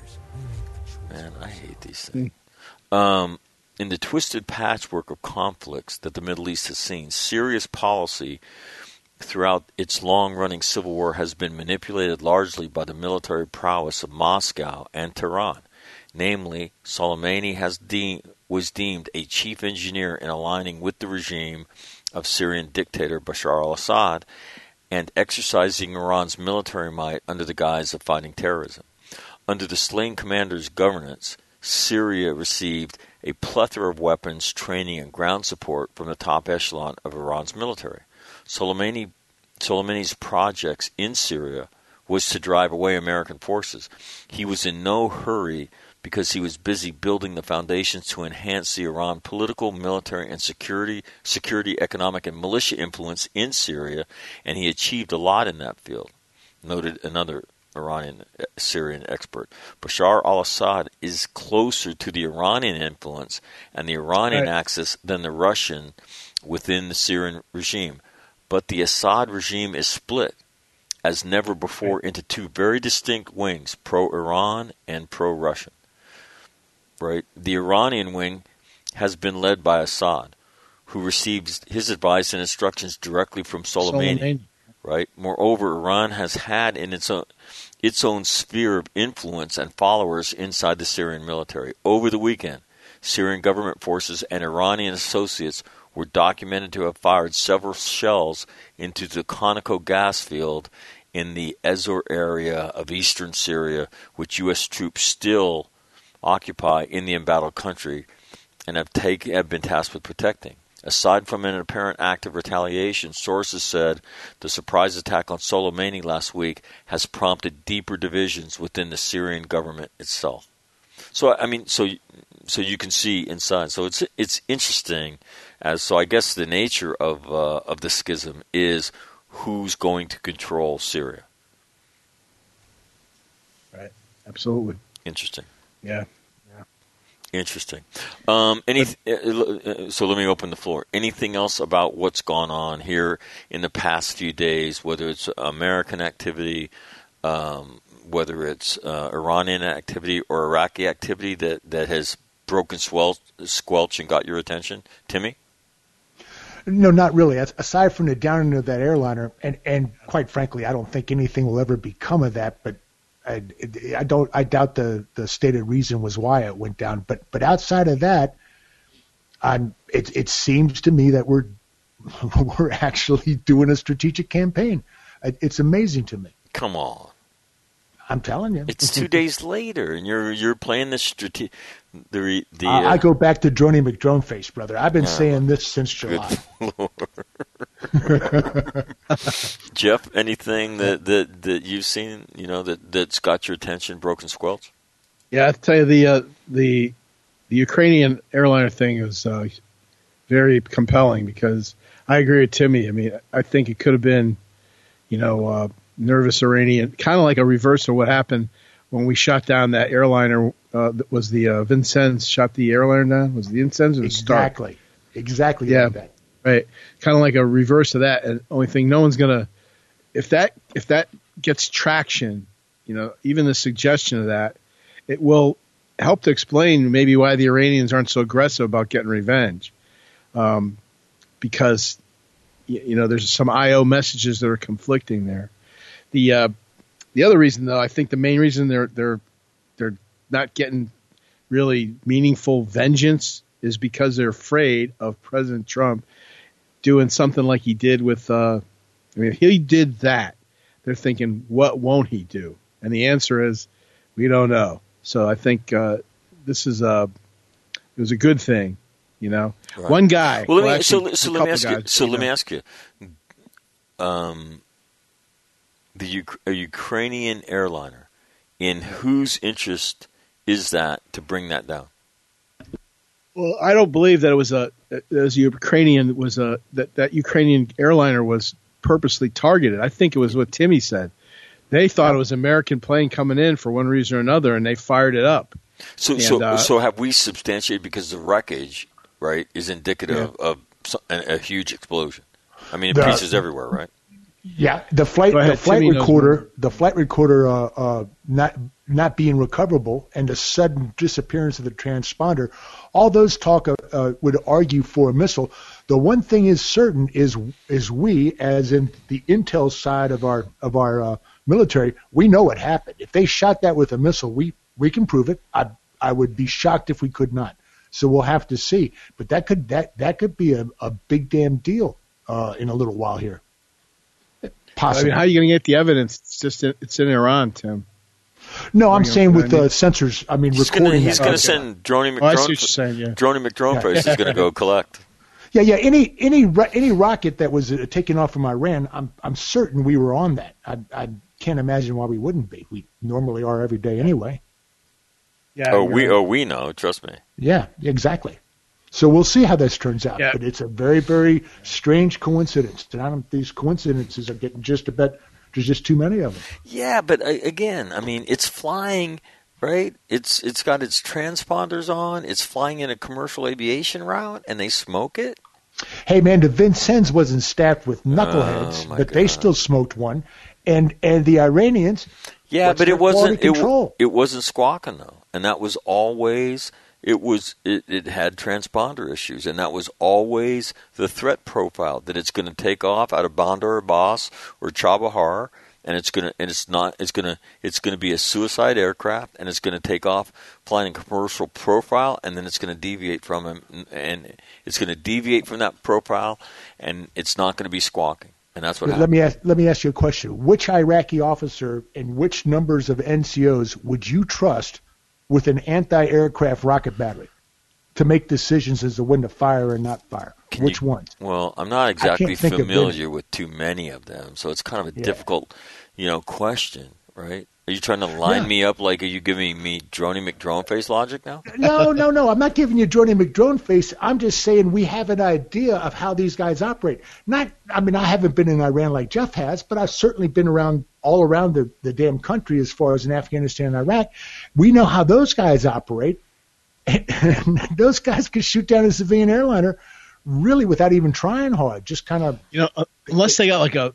Man, I hate these things. Um, in the twisted patchwork of conflicts that the Middle East has seen, Syria's policy throughout its long-running civil war has been manipulated largely by the military prowess of Moscow and Tehran. Namely, Soleimani has de- was deemed a chief engineer in aligning with the regime of Syrian dictator Bashar al-Assad and exercising Iran's military might under the guise of fighting terrorism. Under the slain commander's governance, Syria received a plethora of weapons, training, and ground support from the top echelon of Iran's military. Soleimani, Soleimani's projects in Syria was to drive away American forces. He was in no hurry because he was busy building the foundations to enhance the Iran political, military, and security, security, economic, and militia influence in Syria, and he achieved a lot in that field, noted another Iranian Syrian expert. Bashar al-Assad is closer to the Iranian influence and the Iranian right. axis than the Russian within the Syrian regime. But the Assad regime is split as never before right. into two very distinct wings, pro-Iran and pro-Russian. Right? The Iranian wing has been led by Assad, who receives his advice and instructions directly from Soleimani. Soleimani. Right? Moreover, Iran has had in its own, its own sphere of influence and followers inside the Syrian military. Over the weekend, Syrian government forces and Iranian associates were documented to have fired several shells into the Conoco gas field in the Ezor area of eastern Syria, which U S troops still occupy in the embattled country and have, take, have been tasked with protecting. Aside from an apparent act of retaliation, sources said the surprise attack on Soleimani last week has prompted deeper divisions within the Syrian government itself. So I mean, so so you can see inside. So it's it's interesting, as so I guess the nature of uh, of the schism is who's going to control Syria.
Right. Absolutely.
Interesting.
Yeah.
Interesting. Um, any, so let me open the floor. Anything else about what's gone on here in the past few days, whether it's American activity, um, whether it's uh, Iranian activity or Iraqi activity that, that has broken swel- squelch and got your attention? Timmy?
No, not really. Aside from the downing of that airliner, and, and quite frankly, I don't think anything will ever become of that, but I, I don't. I doubt the, the stated reason was why it went down. But but outside of that, I'm, it it seems to me that we're we're actually doing a strategic campaign. It's amazing to me.
Come on,
I'm telling you.
It's two days later, and you're you're playing the strategic. The the.
Uh, I go back to Droney McDroneface, brother. I've been uh, saying this since July.
Jeff, anything that, that, that you've seen, you know, that, that's got your attention, broken squelch?
Yeah, I tell you, the uh, the the Ukrainian airliner thing is uh, very compelling because I agree with Timmy. I mean, I think it could have been, you know, uh, nervous Iranian, kind of like a reverse of what happened when we shot down that airliner. Uh, that was the uh, Vincennes shot the airliner down? Was it the Vincennes or the Star?
Exactly. Exactly.
Yeah.
Like that.
Right, kind of like a reverse of that. And the only thing, no one's gonna, if that if that gets traction, you know, even the suggestion of that, it will help to explain maybe why the Iranians aren't so aggressive about getting revenge, um, because you know there's some I O messages that are conflicting there. The uh, the other reason, though, I think the main reason they're they're they're not getting really meaningful vengeance is because they're afraid of President Trump doing something like he did with, uh, I mean, if he did that, they're thinking, what won't he do? And the answer is, we don't know. So I think uh, this is a, it was a good thing, you know. Right. One guy.
Well, let me,
well, actually,
so, so let me ask
guys,
you. So
you
let
know.
me ask you. Um, the U- a Ukrainian airliner, in whose interest is that to bring that down?
Well, I don't believe that it was a as Ukrainian was a that, that Ukrainian airliner was purposely targeted. I think it was what Timmy said. They thought it was an American plane coming in for one reason or another, and they fired it up.
So,
and,
so,
uh,
so have we substantiated because the wreckage, right, is indicative yeah. of a, a huge explosion? I mean,
the,
pieces everywhere, right?
Yeah, the flight,
ahead,
the flight
Timmy
recorder, the flight recorder, uh, uh, not not being recoverable, and the sudden disappearance of the transponder. All those talk uh, uh, would argue for a missile. The one thing is certain is is we, as in the intel side of our of our uh, military, we know what happened. If they shot that with a missile, we we can prove it. I I would be shocked if we could not. So we'll have to see. But that could that that could be a, a big damn deal uh, in a little while here. Possibly.
I mean, how are you going to get the evidence? It's just in, it's in Iran, Tim.
No, I'm saying with the sensors. I mean,
he's
recording.
Gonna, he's going to
okay.
send Droney
Oh, I see
McDrone.
what you're saying, yeah.
Droney McDroneface
Yeah.
is going to go collect.
Yeah, yeah. Any any ro- any rocket that was uh, taken off from Iran, I'm I'm certain we were on that. I I can't imagine why we wouldn't be. We normally are every day anyway.
Yeah.
Oh, we
right.
oh we know. Trust me.
Yeah, exactly. So we'll see how this turns out.
Yeah.
But it's a very very strange coincidence. And I don't. These coincidences are getting just a bit. There's just too many of them.
Yeah, but uh, again, I mean, it's flying, right? It's it's got its transponders on. It's flying in a commercial aviation route, and they smoke it.
Hey man, the Vincennes wasn't staffed with knuckleheads,
Oh, my
but they
God.
still smoked one, and and the Iranians.
Yeah,
what's
but
their
it wasn't
quality
it,
control?
it wasn't squawking though, and that was always it was it, it had transponder issues, and that was always the threat profile that it's going to take off out of Bandar Abbas or Chabahar, and it's going to and it's not it's going to it's going to be a suicide aircraft, and it's going to take off flying a commercial profile, and then it's going to deviate from him, and it's going to deviate from that profile, and it's not going to be squawking. And that's what
Let
happened.
me ask, let me ask you a question. Which Iraqi officer and which numbers of N C Os would you trust with an anti-aircraft rocket battery to make decisions as to when to fire or not fire?
Can
Which
you-
ones?
Well, I'm not exactly
think of
familiar with too many of them, so it's kind of a
Yeah.
difficult, you know, question, right? Are you trying to line
Yeah.
me up like, are you giving me Droney McDroneface logic now?
No, no, no. I'm not giving you Jordan McDrone face. I'm just saying we have an idea of how these guys operate. Not, I mean, I haven't been in Iran like Jeff has, but I've certainly been around all around the, the damn country as far as in Afghanistan and Iraq. We know how those guys operate. And those guys can shoot down a civilian airliner really without even trying hard. Just kind of,
You know, uh, unless they got like a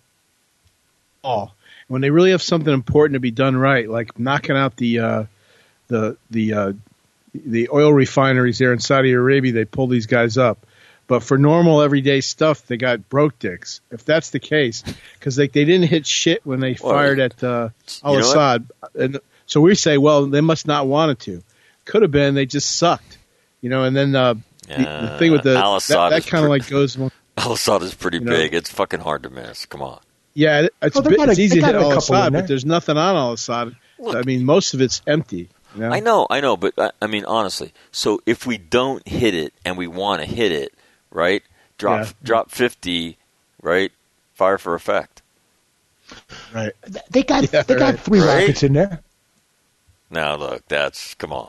oh, when they really have something important to be done right, like knocking out the uh, the the uh, the oil refineries there in Saudi Arabia, they pull these guys up. But for normal everyday stuff, they got broke dicks. If that's the case, because they they didn't hit shit when they
Well,
fired at uh, Al
you know
Assad, and so we say, well, they must not wanted to. Could have been they just sucked, you know. And then uh, the, the thing with the
Al
that,
Assad
that
is
kind of
pre-
like goes.
Al-Assad is pretty
You know.
big. It's fucking hard to miss. Come on.
Yeah, it- it's,
Well, they
bit-
got a-
it's easy
they
to
got
hit
a
Al
couple in
Assad,
there.
but there's nothing on Al Assad.
Look.
I mean, most of it's empty. You know?
I know, I know, but I, I mean, honestly, so if we don't hit it and we want to hit it, right, drop
Yeah.
drop fifty, right, fire for effect.
Right.
they got
Yeah,
they got
right.
three
Right?
rockets in there.
Now, look, that's, come on.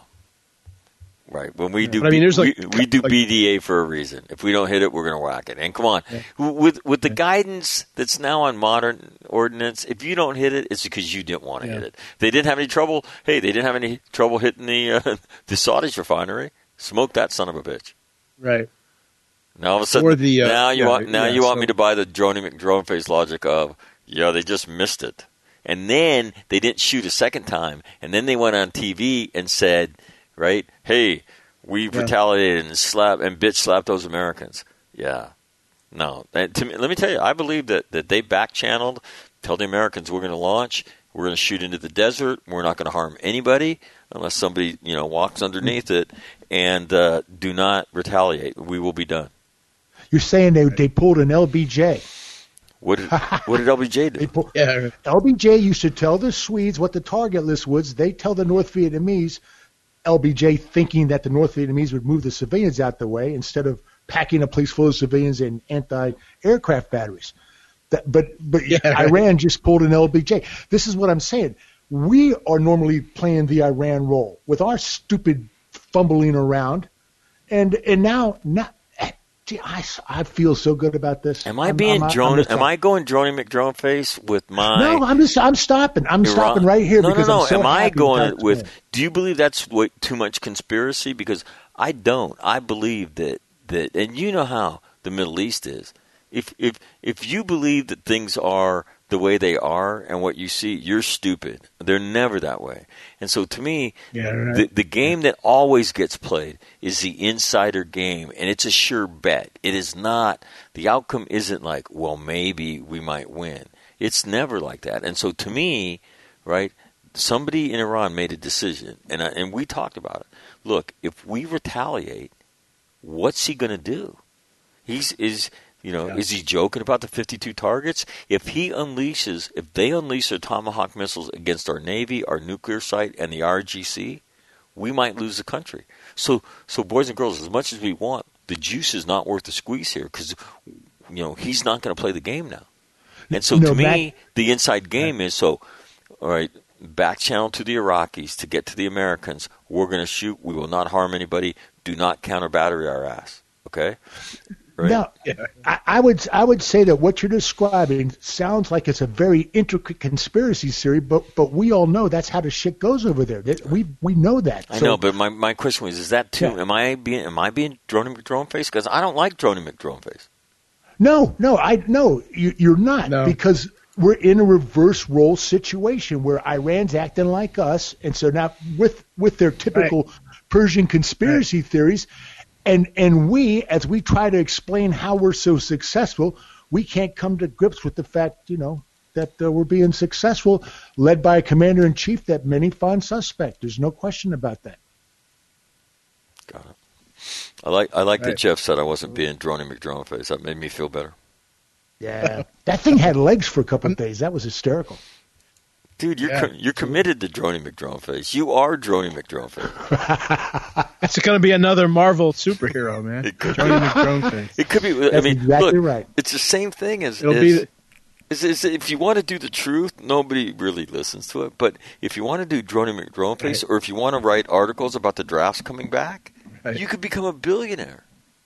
Right. When we do,
But I mean,
B-
there's like-
we, we do
like-
B D A for a reason. If we don't hit it, we're going to whack it. And come on, with with the guidance that's now on modern ordinance, if you don't hit it, it's because you didn't want to
Yeah.
hit it. They didn't have any trouble. Hey, they didn't have any trouble hitting the uh, the Saudis refinery. Smoke that son of a bitch.
Right.
Now all of a sudden,
Or the, uh,
now you
yeah,
want now
yeah,
you want
so-
me to buy the Droney McDroneface logic of, yeah, they just missed it, and then they didn't shoot a second time, and then they went on T V and said, right, hey, we
Yeah.
retaliated and slap and bitch slapped those Americans. Yeah, no. And to me, let me tell you, I believe that that they back channeled, tell the Americans we're going to launch, we're going to shoot into the desert, we're not going to harm anybody unless somebody you know walks underneath it, and uh, do not retaliate. We will be done.
You're saying they they pulled an L B J.
What did what did L B J
They
do?
pull,
Yeah.
L B J used to tell the Swedes what the target list was. They tell the North Vietnamese, L B J thinking that the North Vietnamese would move the civilians out the way instead of packing a place full of civilians and anti-aircraft batteries. That, but but
Yeah, right.
Iran just pulled an L B J. This is what I'm saying. We are normally playing the Iran role with our stupid fumbling around, and and now now Gee, I, I feel so good about this.
Am I
I'm,
being
I'm,
drone?
I'm
Am I going Droney McDrone face with my?
No, I'm just I'm stopping. I'm
Iran-
stopping right here
no,
because
no, no.
I'm so
Am I
happy
going
about
with?
it.
Do you believe that's way, too much conspiracy? Because I don't. I believe that that, and you know how the Middle East is. If if if you believe that things are the way they are and what you see, you're stupid. They're never that way. And so to me,
Yeah, right.
the, the game that always gets played is the insider game, and it's a sure bet. It is not, the outcome isn't like, well, maybe we might win. It's never like that. And so to me, right, somebody in Iran made a decision, and I, and we talked about it. Look, if we retaliate, what's he going to do? He's is you know,
Yeah.
is he joking about the fifty-two targets? If he unleashes, if they unleash their Tomahawk missiles against our Navy, our nuclear site, and the R G C, we might lose the country. So, so boys and girls, as much as we want, the juice is not worth the squeeze here because, you know, he's not going to play the game now. And so
No,
to me,
Matt-
the inside game is, so, all right, back channel to the Iraqis to get to the Americans. We're going to shoot. We will not harm anybody. Do not counter battery our ass. Okay? Right?
Now, I, I would I would say that what you're describing sounds like it's a very intricate conspiracy theory, but but we all know that's how the shit goes over there. That, we we know that.
I
So-
know, but my, my question was: is that too?
Yeah.
Am I being am I being Droney McDrone face? Because I don't like Droney McDrone face.
No, no, I no, you, you're not
No.
because we're in a reverse role situation where Iran's acting like us, and so now with with their typical Persian conspiracy theories, and and we as we try to explain how we're so successful, we can't come to grips with the fact, you know, that uh, we're being successful, led by a commander in chief that many find suspect. There's no question about that.
Got it. I like I like that
Right.
Jeff said I wasn't being Droney McDrone face. That made me feel better.
Yeah, that thing had legs for a couple of days. That was hysterical.
Dude, you're
Yeah.
co- you're committed to Droney McDrone face. You are Droney McDrone face.
It's going to be another Marvel superhero, man.
It could
Johnny McDrone thing.
It could be. I
That's
mean,
exactly
look,
right.
it's the same thing as.
It'll
as
be the-
is, is if you want to do the truth, nobody really listens to it. But if you want to do Droney McDrone face, or if you want to write articles about the drafts coming back,
Right.
you could become a billionaire.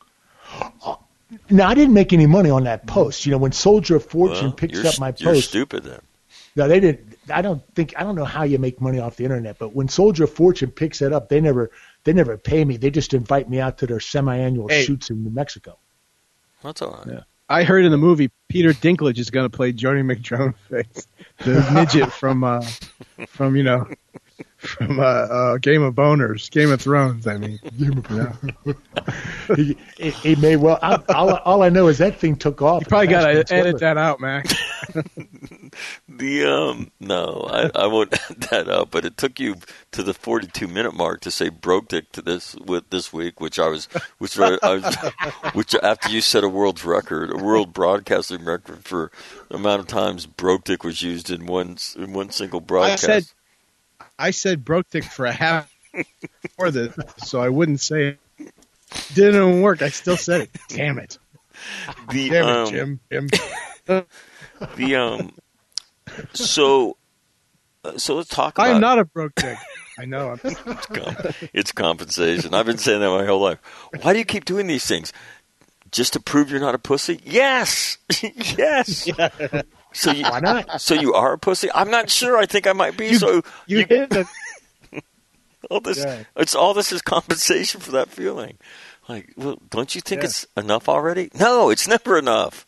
Now, I didn't make any money on that post. You know, when Soldier of Fortune
Well,
picks
you're,
up my
you're
post,
stupid then.
no, they didn't. I don't think. I don't know how you make money off the internet, but when Soldier of Fortune picks it up, they never, they never pay me. They just invite me out to their semi-annual
Hey.
shoots in New Mexico.
That's all right.
Yeah. I heard in the movie Peter Dinklage is going to play Johnny McDrone face, the midget from uh, from you know from uh, uh, Game of Boners, Game of Thrones. I mean, you know.
he, he, he may well. I, all, all I know is that thing took off.
You probably got
That's
to edit that out, Max.
The um no, I, I won't add that up. But it took you to the forty-two minute mark to say broke dick to this with this week, which I was, which I, I was, which after you set a world's record, a world broadcasting record for the amount of times broke dick was used in one in one single
I
broadcast.
said I said broke dick for a half for this, so I wouldn't say it. Didn't work. I still said it. Damn it.
the
Damn
um,
it, Jim. Jim.
the um. So, uh, so let's talk about.
I'm not a broke dick. I know. I'm,
It's compensation. I've been saying that my whole life. Why do you keep doing these things? Just to prove you're not a pussy? Yes, yes. So you,
Why not?
So you are a pussy? I'm not sure. I think I might be.
You-
so
you hit the
all this.
Yeah.
It's all this is compensation for that feeling. Like, well, don't you think
Yeah.
it's enough already? No, it's never enough.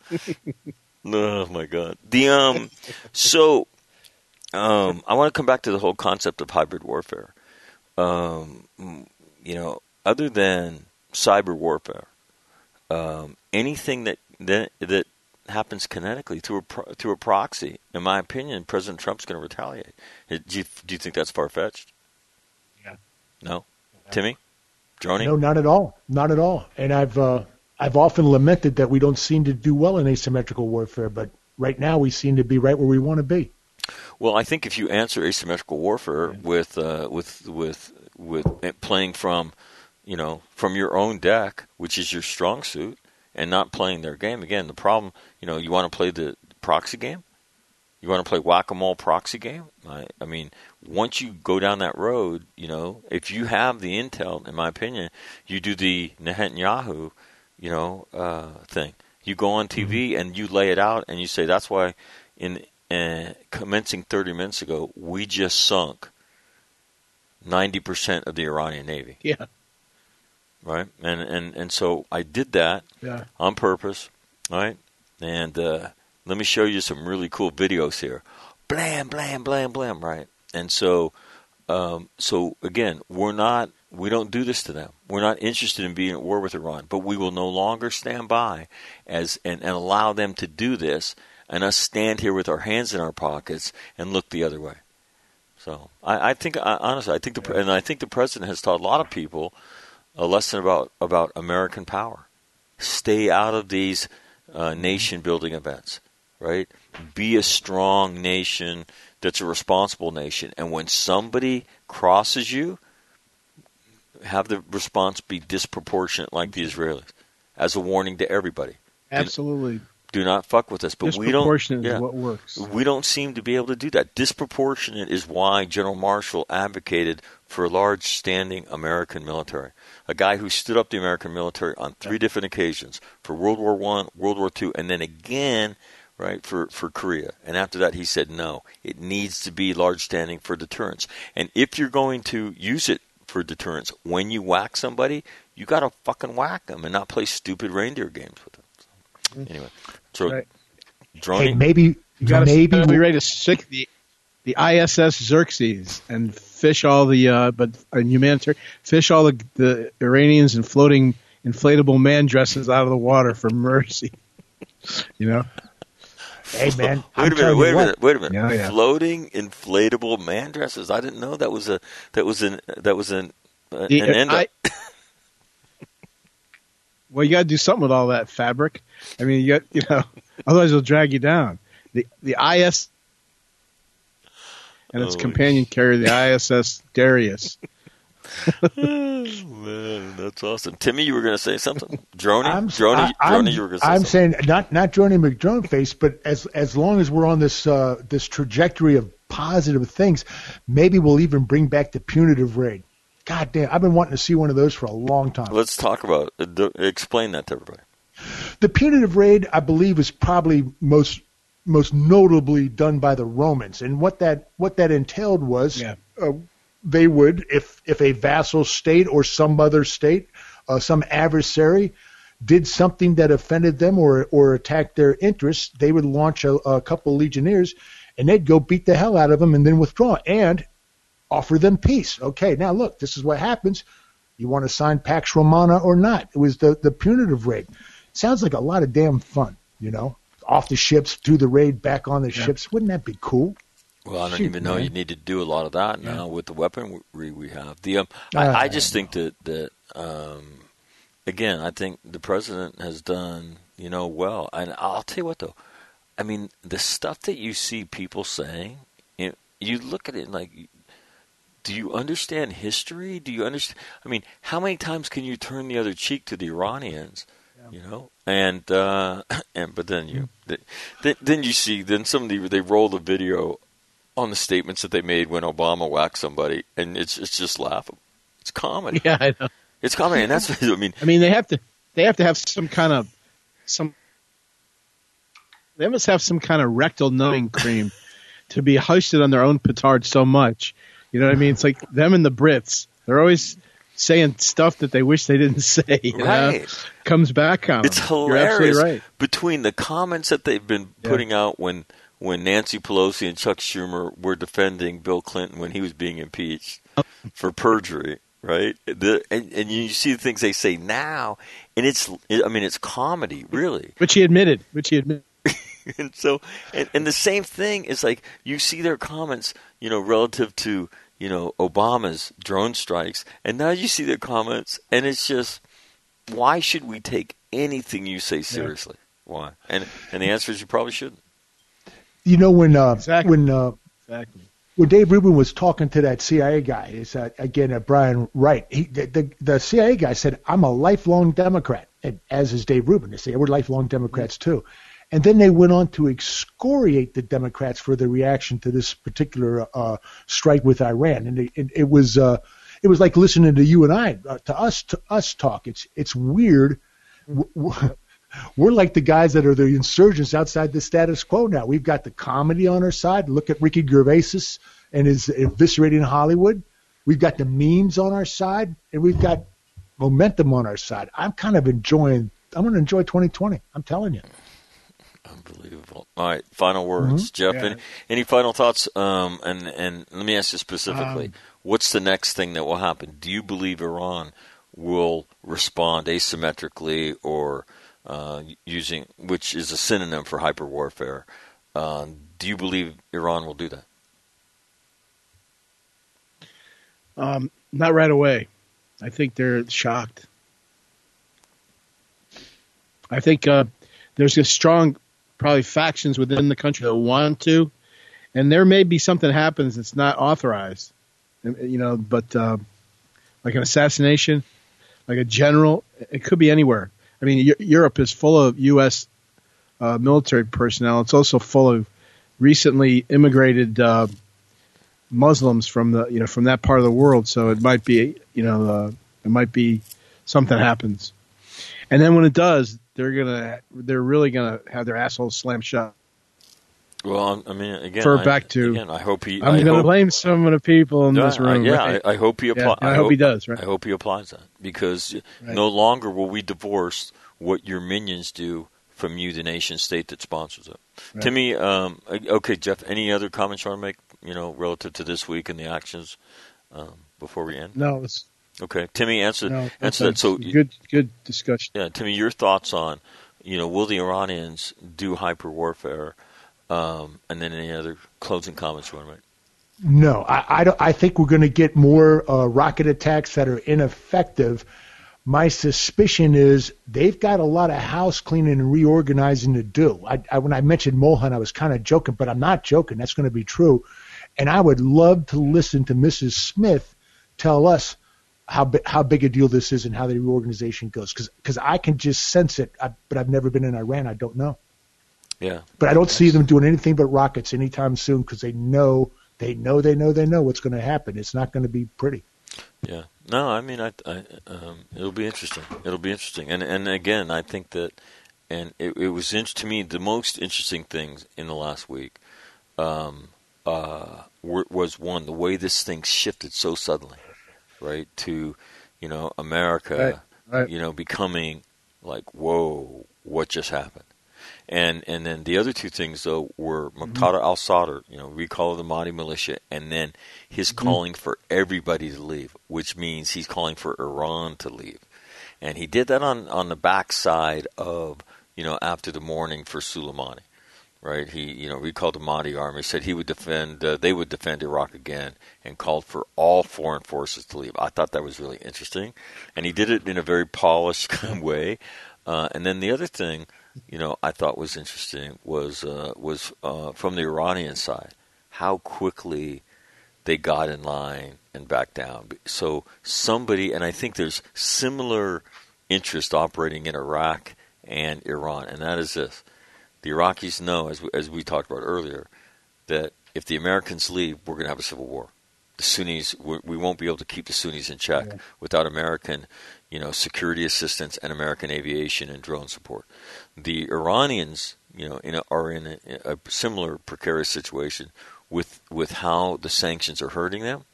Oh my God. The um. So, um, I want to come back to the whole concept of hybrid warfare. Um, you know, other than cyber warfare, um, anything that that that happens kinetically through a pro- through a proxy, in my opinion, President Trump's going to retaliate. Do you do you think that's far fetched?
Yeah.
No, Timmy, Droney.
No, not at all. Not at all. And I've uh, I've often lamented that we don't seem to do well in asymmetrical warfare, but right now we seem to be right where we want to be.
Well, I think if you answer asymmetrical warfare with uh, with with with playing from, you know, from your own deck, which is your strong suit, and not playing their game. Again, the problem, you know, you want to play the proxy game. You want to play whack-a-mole proxy game. I, I mean, once you go down that road, you know, if you have the intel, in my opinion, you do the Netanyahu you know, uh, thing. You go on T V mm-hmm. and you lay it out and you say, that's why in uh, commencing thirty minutes ago, we just sunk ninety percent of the Iranian Navy.
Yeah.
Right? And, and, and so I did that
yeah.
on purpose, right? And uh, let me show you some really cool videos here. Blam, blam, blam, blam, right? And so, um, so again, we're not, we don't do this to them. We're not interested in being at war with Iran, but we will no longer stand by as and, and allow them to do this and us stand here with our hands in our pockets and look the other way. So I, I think, I, honestly, I think the and I think the president has taught a lot of people a lesson about, about American power. Stay out of these uh, nation-building events, right? Be a strong nation that's a responsible nation. And when somebody crosses you, have the response be disproportionate like the Israelis, as a warning to everybody.
Absolutely.
Do, do not fuck with us. But we don't.
Disproportionate
yeah,
is what works.
We don't seem to be able to do that. Disproportionate is why General Marshall advocated for a large standing American military. A guy who stood up the American military on three different occasions, for World War One, World War Two, and then again, right, for, for Korea. And after that, he said, no, it needs to be large standing for deterrence. And if you're going to use it for deterrence, when you whack somebody, you got to fucking whack them and not play stupid reindeer games with them. So, anyway, so
right.
Droney,
hey, maybe
you got
maybe
to be ready to stick the the I S S Xerxes and fish all the uh, but uh, humanitarian fish all the, the Iranians in floating inflatable man dresses out of the water for mercy. You know.
Hey man,
wait a minute, wait a minute, wait a minute.
Yeah, yeah.
Floating inflatable man dresses. I didn't know that was a that was an that was an uh,
the,
an end up.
I, well, you got to do something with all that fabric. I mean, you got you know, otherwise it'll drag you down. The the I S and its
oh,
companion carrier, the I S S Darius.
Oh, man, that's awesome. Timmy, you were going to say something? Droney?
I'm,
Droney,
I,
Droney, you were going to say
I'm
something.
saying not not Droney McDroneface, but as as long as we're on this uh, this trajectory of positive things, maybe we'll even bring back the punitive raid. God damn, I've been wanting to see one of those for a long time.
Let's talk about it. Uh, explain that to everybody.
The punitive raid, I believe, is probably most most notably done by the Romans, and what that what that entailed was
yeah.
uh, they would, if if a vassal state or some other state, uh, some adversary, did something that offended them or or attacked their interests, they would launch a, a couple of legionnaires, and they'd go beat the hell out of them and then withdraw and offer them peace. Okay, now look, this is what happens. You want to sign Pax Romana or not? It was the the punitive raid. Sounds like a lot of damn fun, you know. Off the ships, do the raid, back on the yeah. ships. Wouldn't that be cool?
Well, I don't
Shoot,
even know
man.
you need to do a lot of that yeah. now with the weaponry we have. The um,
uh,
I, I just think that that um, again, I think the president has done you know well. And I'll tell you what though, I mean the stuff that you see people saying, you know, you look at it like, do you understand history? Do you understand? I mean, how many times can you turn the other cheek to the Iranians? You know, and uh, and but then you then, then you see then some of the they roll the video on the statements that they made when Obama whacked somebody, and it's it's just laughable. It's comedy.
Yeah, I know.
It's comedy, and that's I mean.
I mean, they have to they have to have some kind of some. They must have some kind of rectal numbing cream to be hoisted on their own petard so much. You know what I mean? It's like them and the Brits. They're always saying stuff that they wish they didn't say. You
right.
know? Comes back on them.
It's hilarious.
You're absolutely right.
Between the comments that they've been putting yeah. out when, when Nancy Pelosi and Chuck Schumer were defending Bill Clinton when he was being impeached for perjury, right? The, and, and you see the things they say now, and it's, I mean, it's comedy, really.
Which he admitted. Which he admitted.
and so, and, and the same thing is like you see their comments, you know, relative to, you know, Obama's drone strikes, and now you see their comments, and it's just, why should we take anything you say seriously? Yeah. Why? And and the answer is you probably shouldn't.
You know, when uh,
exactly.
when uh,
exactly.
when Dave Rubin was talking to that C I A guy, is uh, again uh, Brian Wright, he, the, the the C I A guy said, "I'm a lifelong Democrat," and as is Dave Rubin. They say we're lifelong Democrats mm-hmm. too. And then they went on to excoriate the Democrats for their reaction to this particular uh, strike with Iran, and it, it, it was uh, it was like listening to you and I, uh, to us, to us talk. It's it's weird we're like the guys that are the insurgents outside the status quo now. We've got the comedy on our side. Look at Ricky Gervais and his eviscerating Hollywood. We've got the memes on our side, and we've got momentum on our side. I'm kind of enjoying – I'm going to enjoy twenty twenty. I'm telling you.
Unbelievable. All right, final words. Mm-hmm. Jeff, yeah. any, any final thoughts? Um, and, and let me ask you specifically, um, what's the next thing that will happen? Do you believe Iran will respond asymmetrically or uh, using – which is a synonym for hyper warfare? Uh, do you believe Iran will do that?
Um, not right away. I think they're shocked. I think uh, there's a strong, probably factions within the country that want to, and there may be something happens that's not authorized, you know. But uh, like an assassination, like a general, it could be anywhere. I mean, Europe is full of U S uh, military personnel. It's also full of recently immigrated Uh, Muslims from the you know from that part of the world, so it might be you know uh, it might be something happens, and then when it does, they're gonna they're really gonna have their assholes slammed shut.
Well, I mean, again,
For
I,
back to
again, I hope he.
I'm
I
gonna
hope,
blame some of the people in
yeah,
this room.
I, yeah,
right?
I, I hope he applies.
Yeah, I,
I
hope
hope
he does. Right.
I hope he applies that because
Right.
no longer will we divorce what your minions do from you, the nation state that sponsors it.
Right.
Timmy, um, okay, Jeff. Any other comments you want to make? You know, relative to this week and the actions um, before we end?
No. It's,
okay, Timmy, answer
no,
answer that. So
good, good discussion.
Yeah, Timmy, your thoughts on, you know, will the Iranians do hyper warfare, um, and then any other closing comments you want to make?
No, I, I, don't, I think we're going to get more uh, rocket attacks that are ineffective. My suspicion is they've got a lot of house cleaning and reorganizing to do. I, I, when I mentioned Mohan, I was kind of joking, but I'm not joking. That's going to be true. And I would love to listen to Missus Smith tell us how bi- how big a deal this is and how the reorganization goes, because because I can just sense it. I, but I've never been in Iran. I don't know.
Yeah.
But I don't see them doing anything but rockets anytime soon because they know they know they know they know what's going to happen. It's not going to be pretty.
Yeah. No, I mean, I, I um, it'll be interesting. It'll be interesting. And and again, I think that, and it, it was in, to me the most interesting things in the last week. Um, Uh, was one, the way this thing shifted so suddenly, right, to, you know, America,
right, right.
you know, becoming like, whoa, what just happened? And and then the other two things, though, were Muqtada mm-hmm. al-Sadr, you know, recall of the Mahdi militia, and then his mm-hmm. calling for everybody to leave, which means he's calling for Iran to leave. And he did that on, on the backside of, you know, after the mourning for Soleimani. Right, he you know recalled the Mahdi army, said he would defend, uh, they would defend Iraq again, and called for all foreign forces to leave. I thought that was really interesting, and he did it in a very polished kind of way. Uh, and then the other thing, you know, I thought was interesting was uh, was uh, from the Iranian side, how quickly they got in line and backed down. So somebody, and I think there's similar interest operating in Iraq and Iran, and that is this. The Iraqis know, as we, as we talked about earlier, that if the Americans leave, we're going to have a civil war. The Sunnis, we, we won't be able to keep the Sunnis in check yeah. without American, you know, security assistance and American aviation and drone support. The Iranians, you know, in a, are in a, a similar precarious situation with with how the sanctions are hurting them,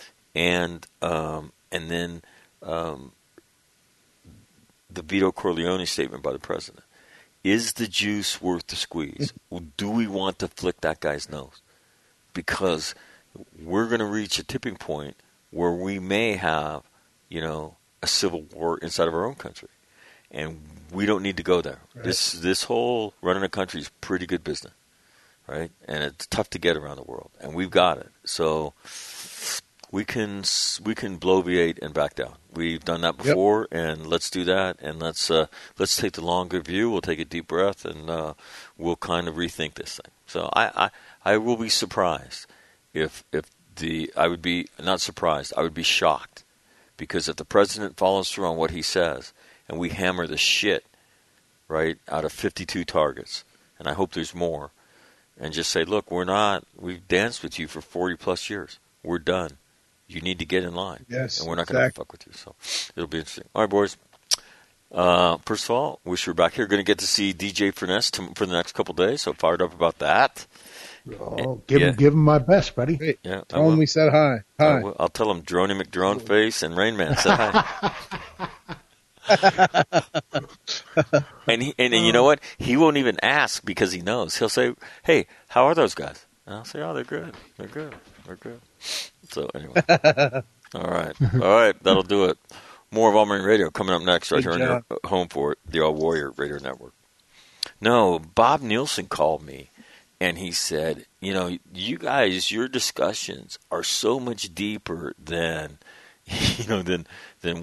and um, and then um, the Vito Corleone statement by the president. Is the juice worth the squeeze? Do we want to flick that guy's nose? Because we're going to reach a tipping point where we may have, you know, a civil war inside of our own country, and we don't need to go there. Right. This this whole running a country is pretty good business, right? And it's tough to get around the world, and we've got it. So we can we can bloviate and back down. We've done that before, yep. and let's do that. And let's uh, let's take the longer view. We'll take a deep breath, and uh, we'll kind of rethink this thing. So I, I, I will be surprised if if the I would be not surprised. I would be shocked, because if the president follows through on what he says, and we hammer the shit right out of fifty-two targets, and I hope there's more, and just say, look, we're not. We've danced with you for forty plus years. We're done. You need to get in line.
Yes,
and we're not
exactly.
going to fuck with you. So it'll be interesting. All right, boys. Uh, first of all, wish you were back here. Going to get to see D J Furness to, for the next couple of days, so fired up about that.
Oh, give
Yeah.
him, give him my best, buddy.
Hey,
Yeah, I
tell him
will.
we said hi.
I
Hi.
will. I'll tell him Droney McDrone face and Rain Man said hi. and he and, and you know what? He won't even ask because he knows. He'll say, "Hey, how are those guys?" And I'll say, "Oh, they're good. They're good. They're good." So anyway, all right, all right, that'll do it. More of All Marine Radio coming up next, right
Good
here on your home for it, the All Warrior Radio Network. No, Bob Nielsen called me, and he said, "You know, you guys, your discussions are so much deeper than, you know, than than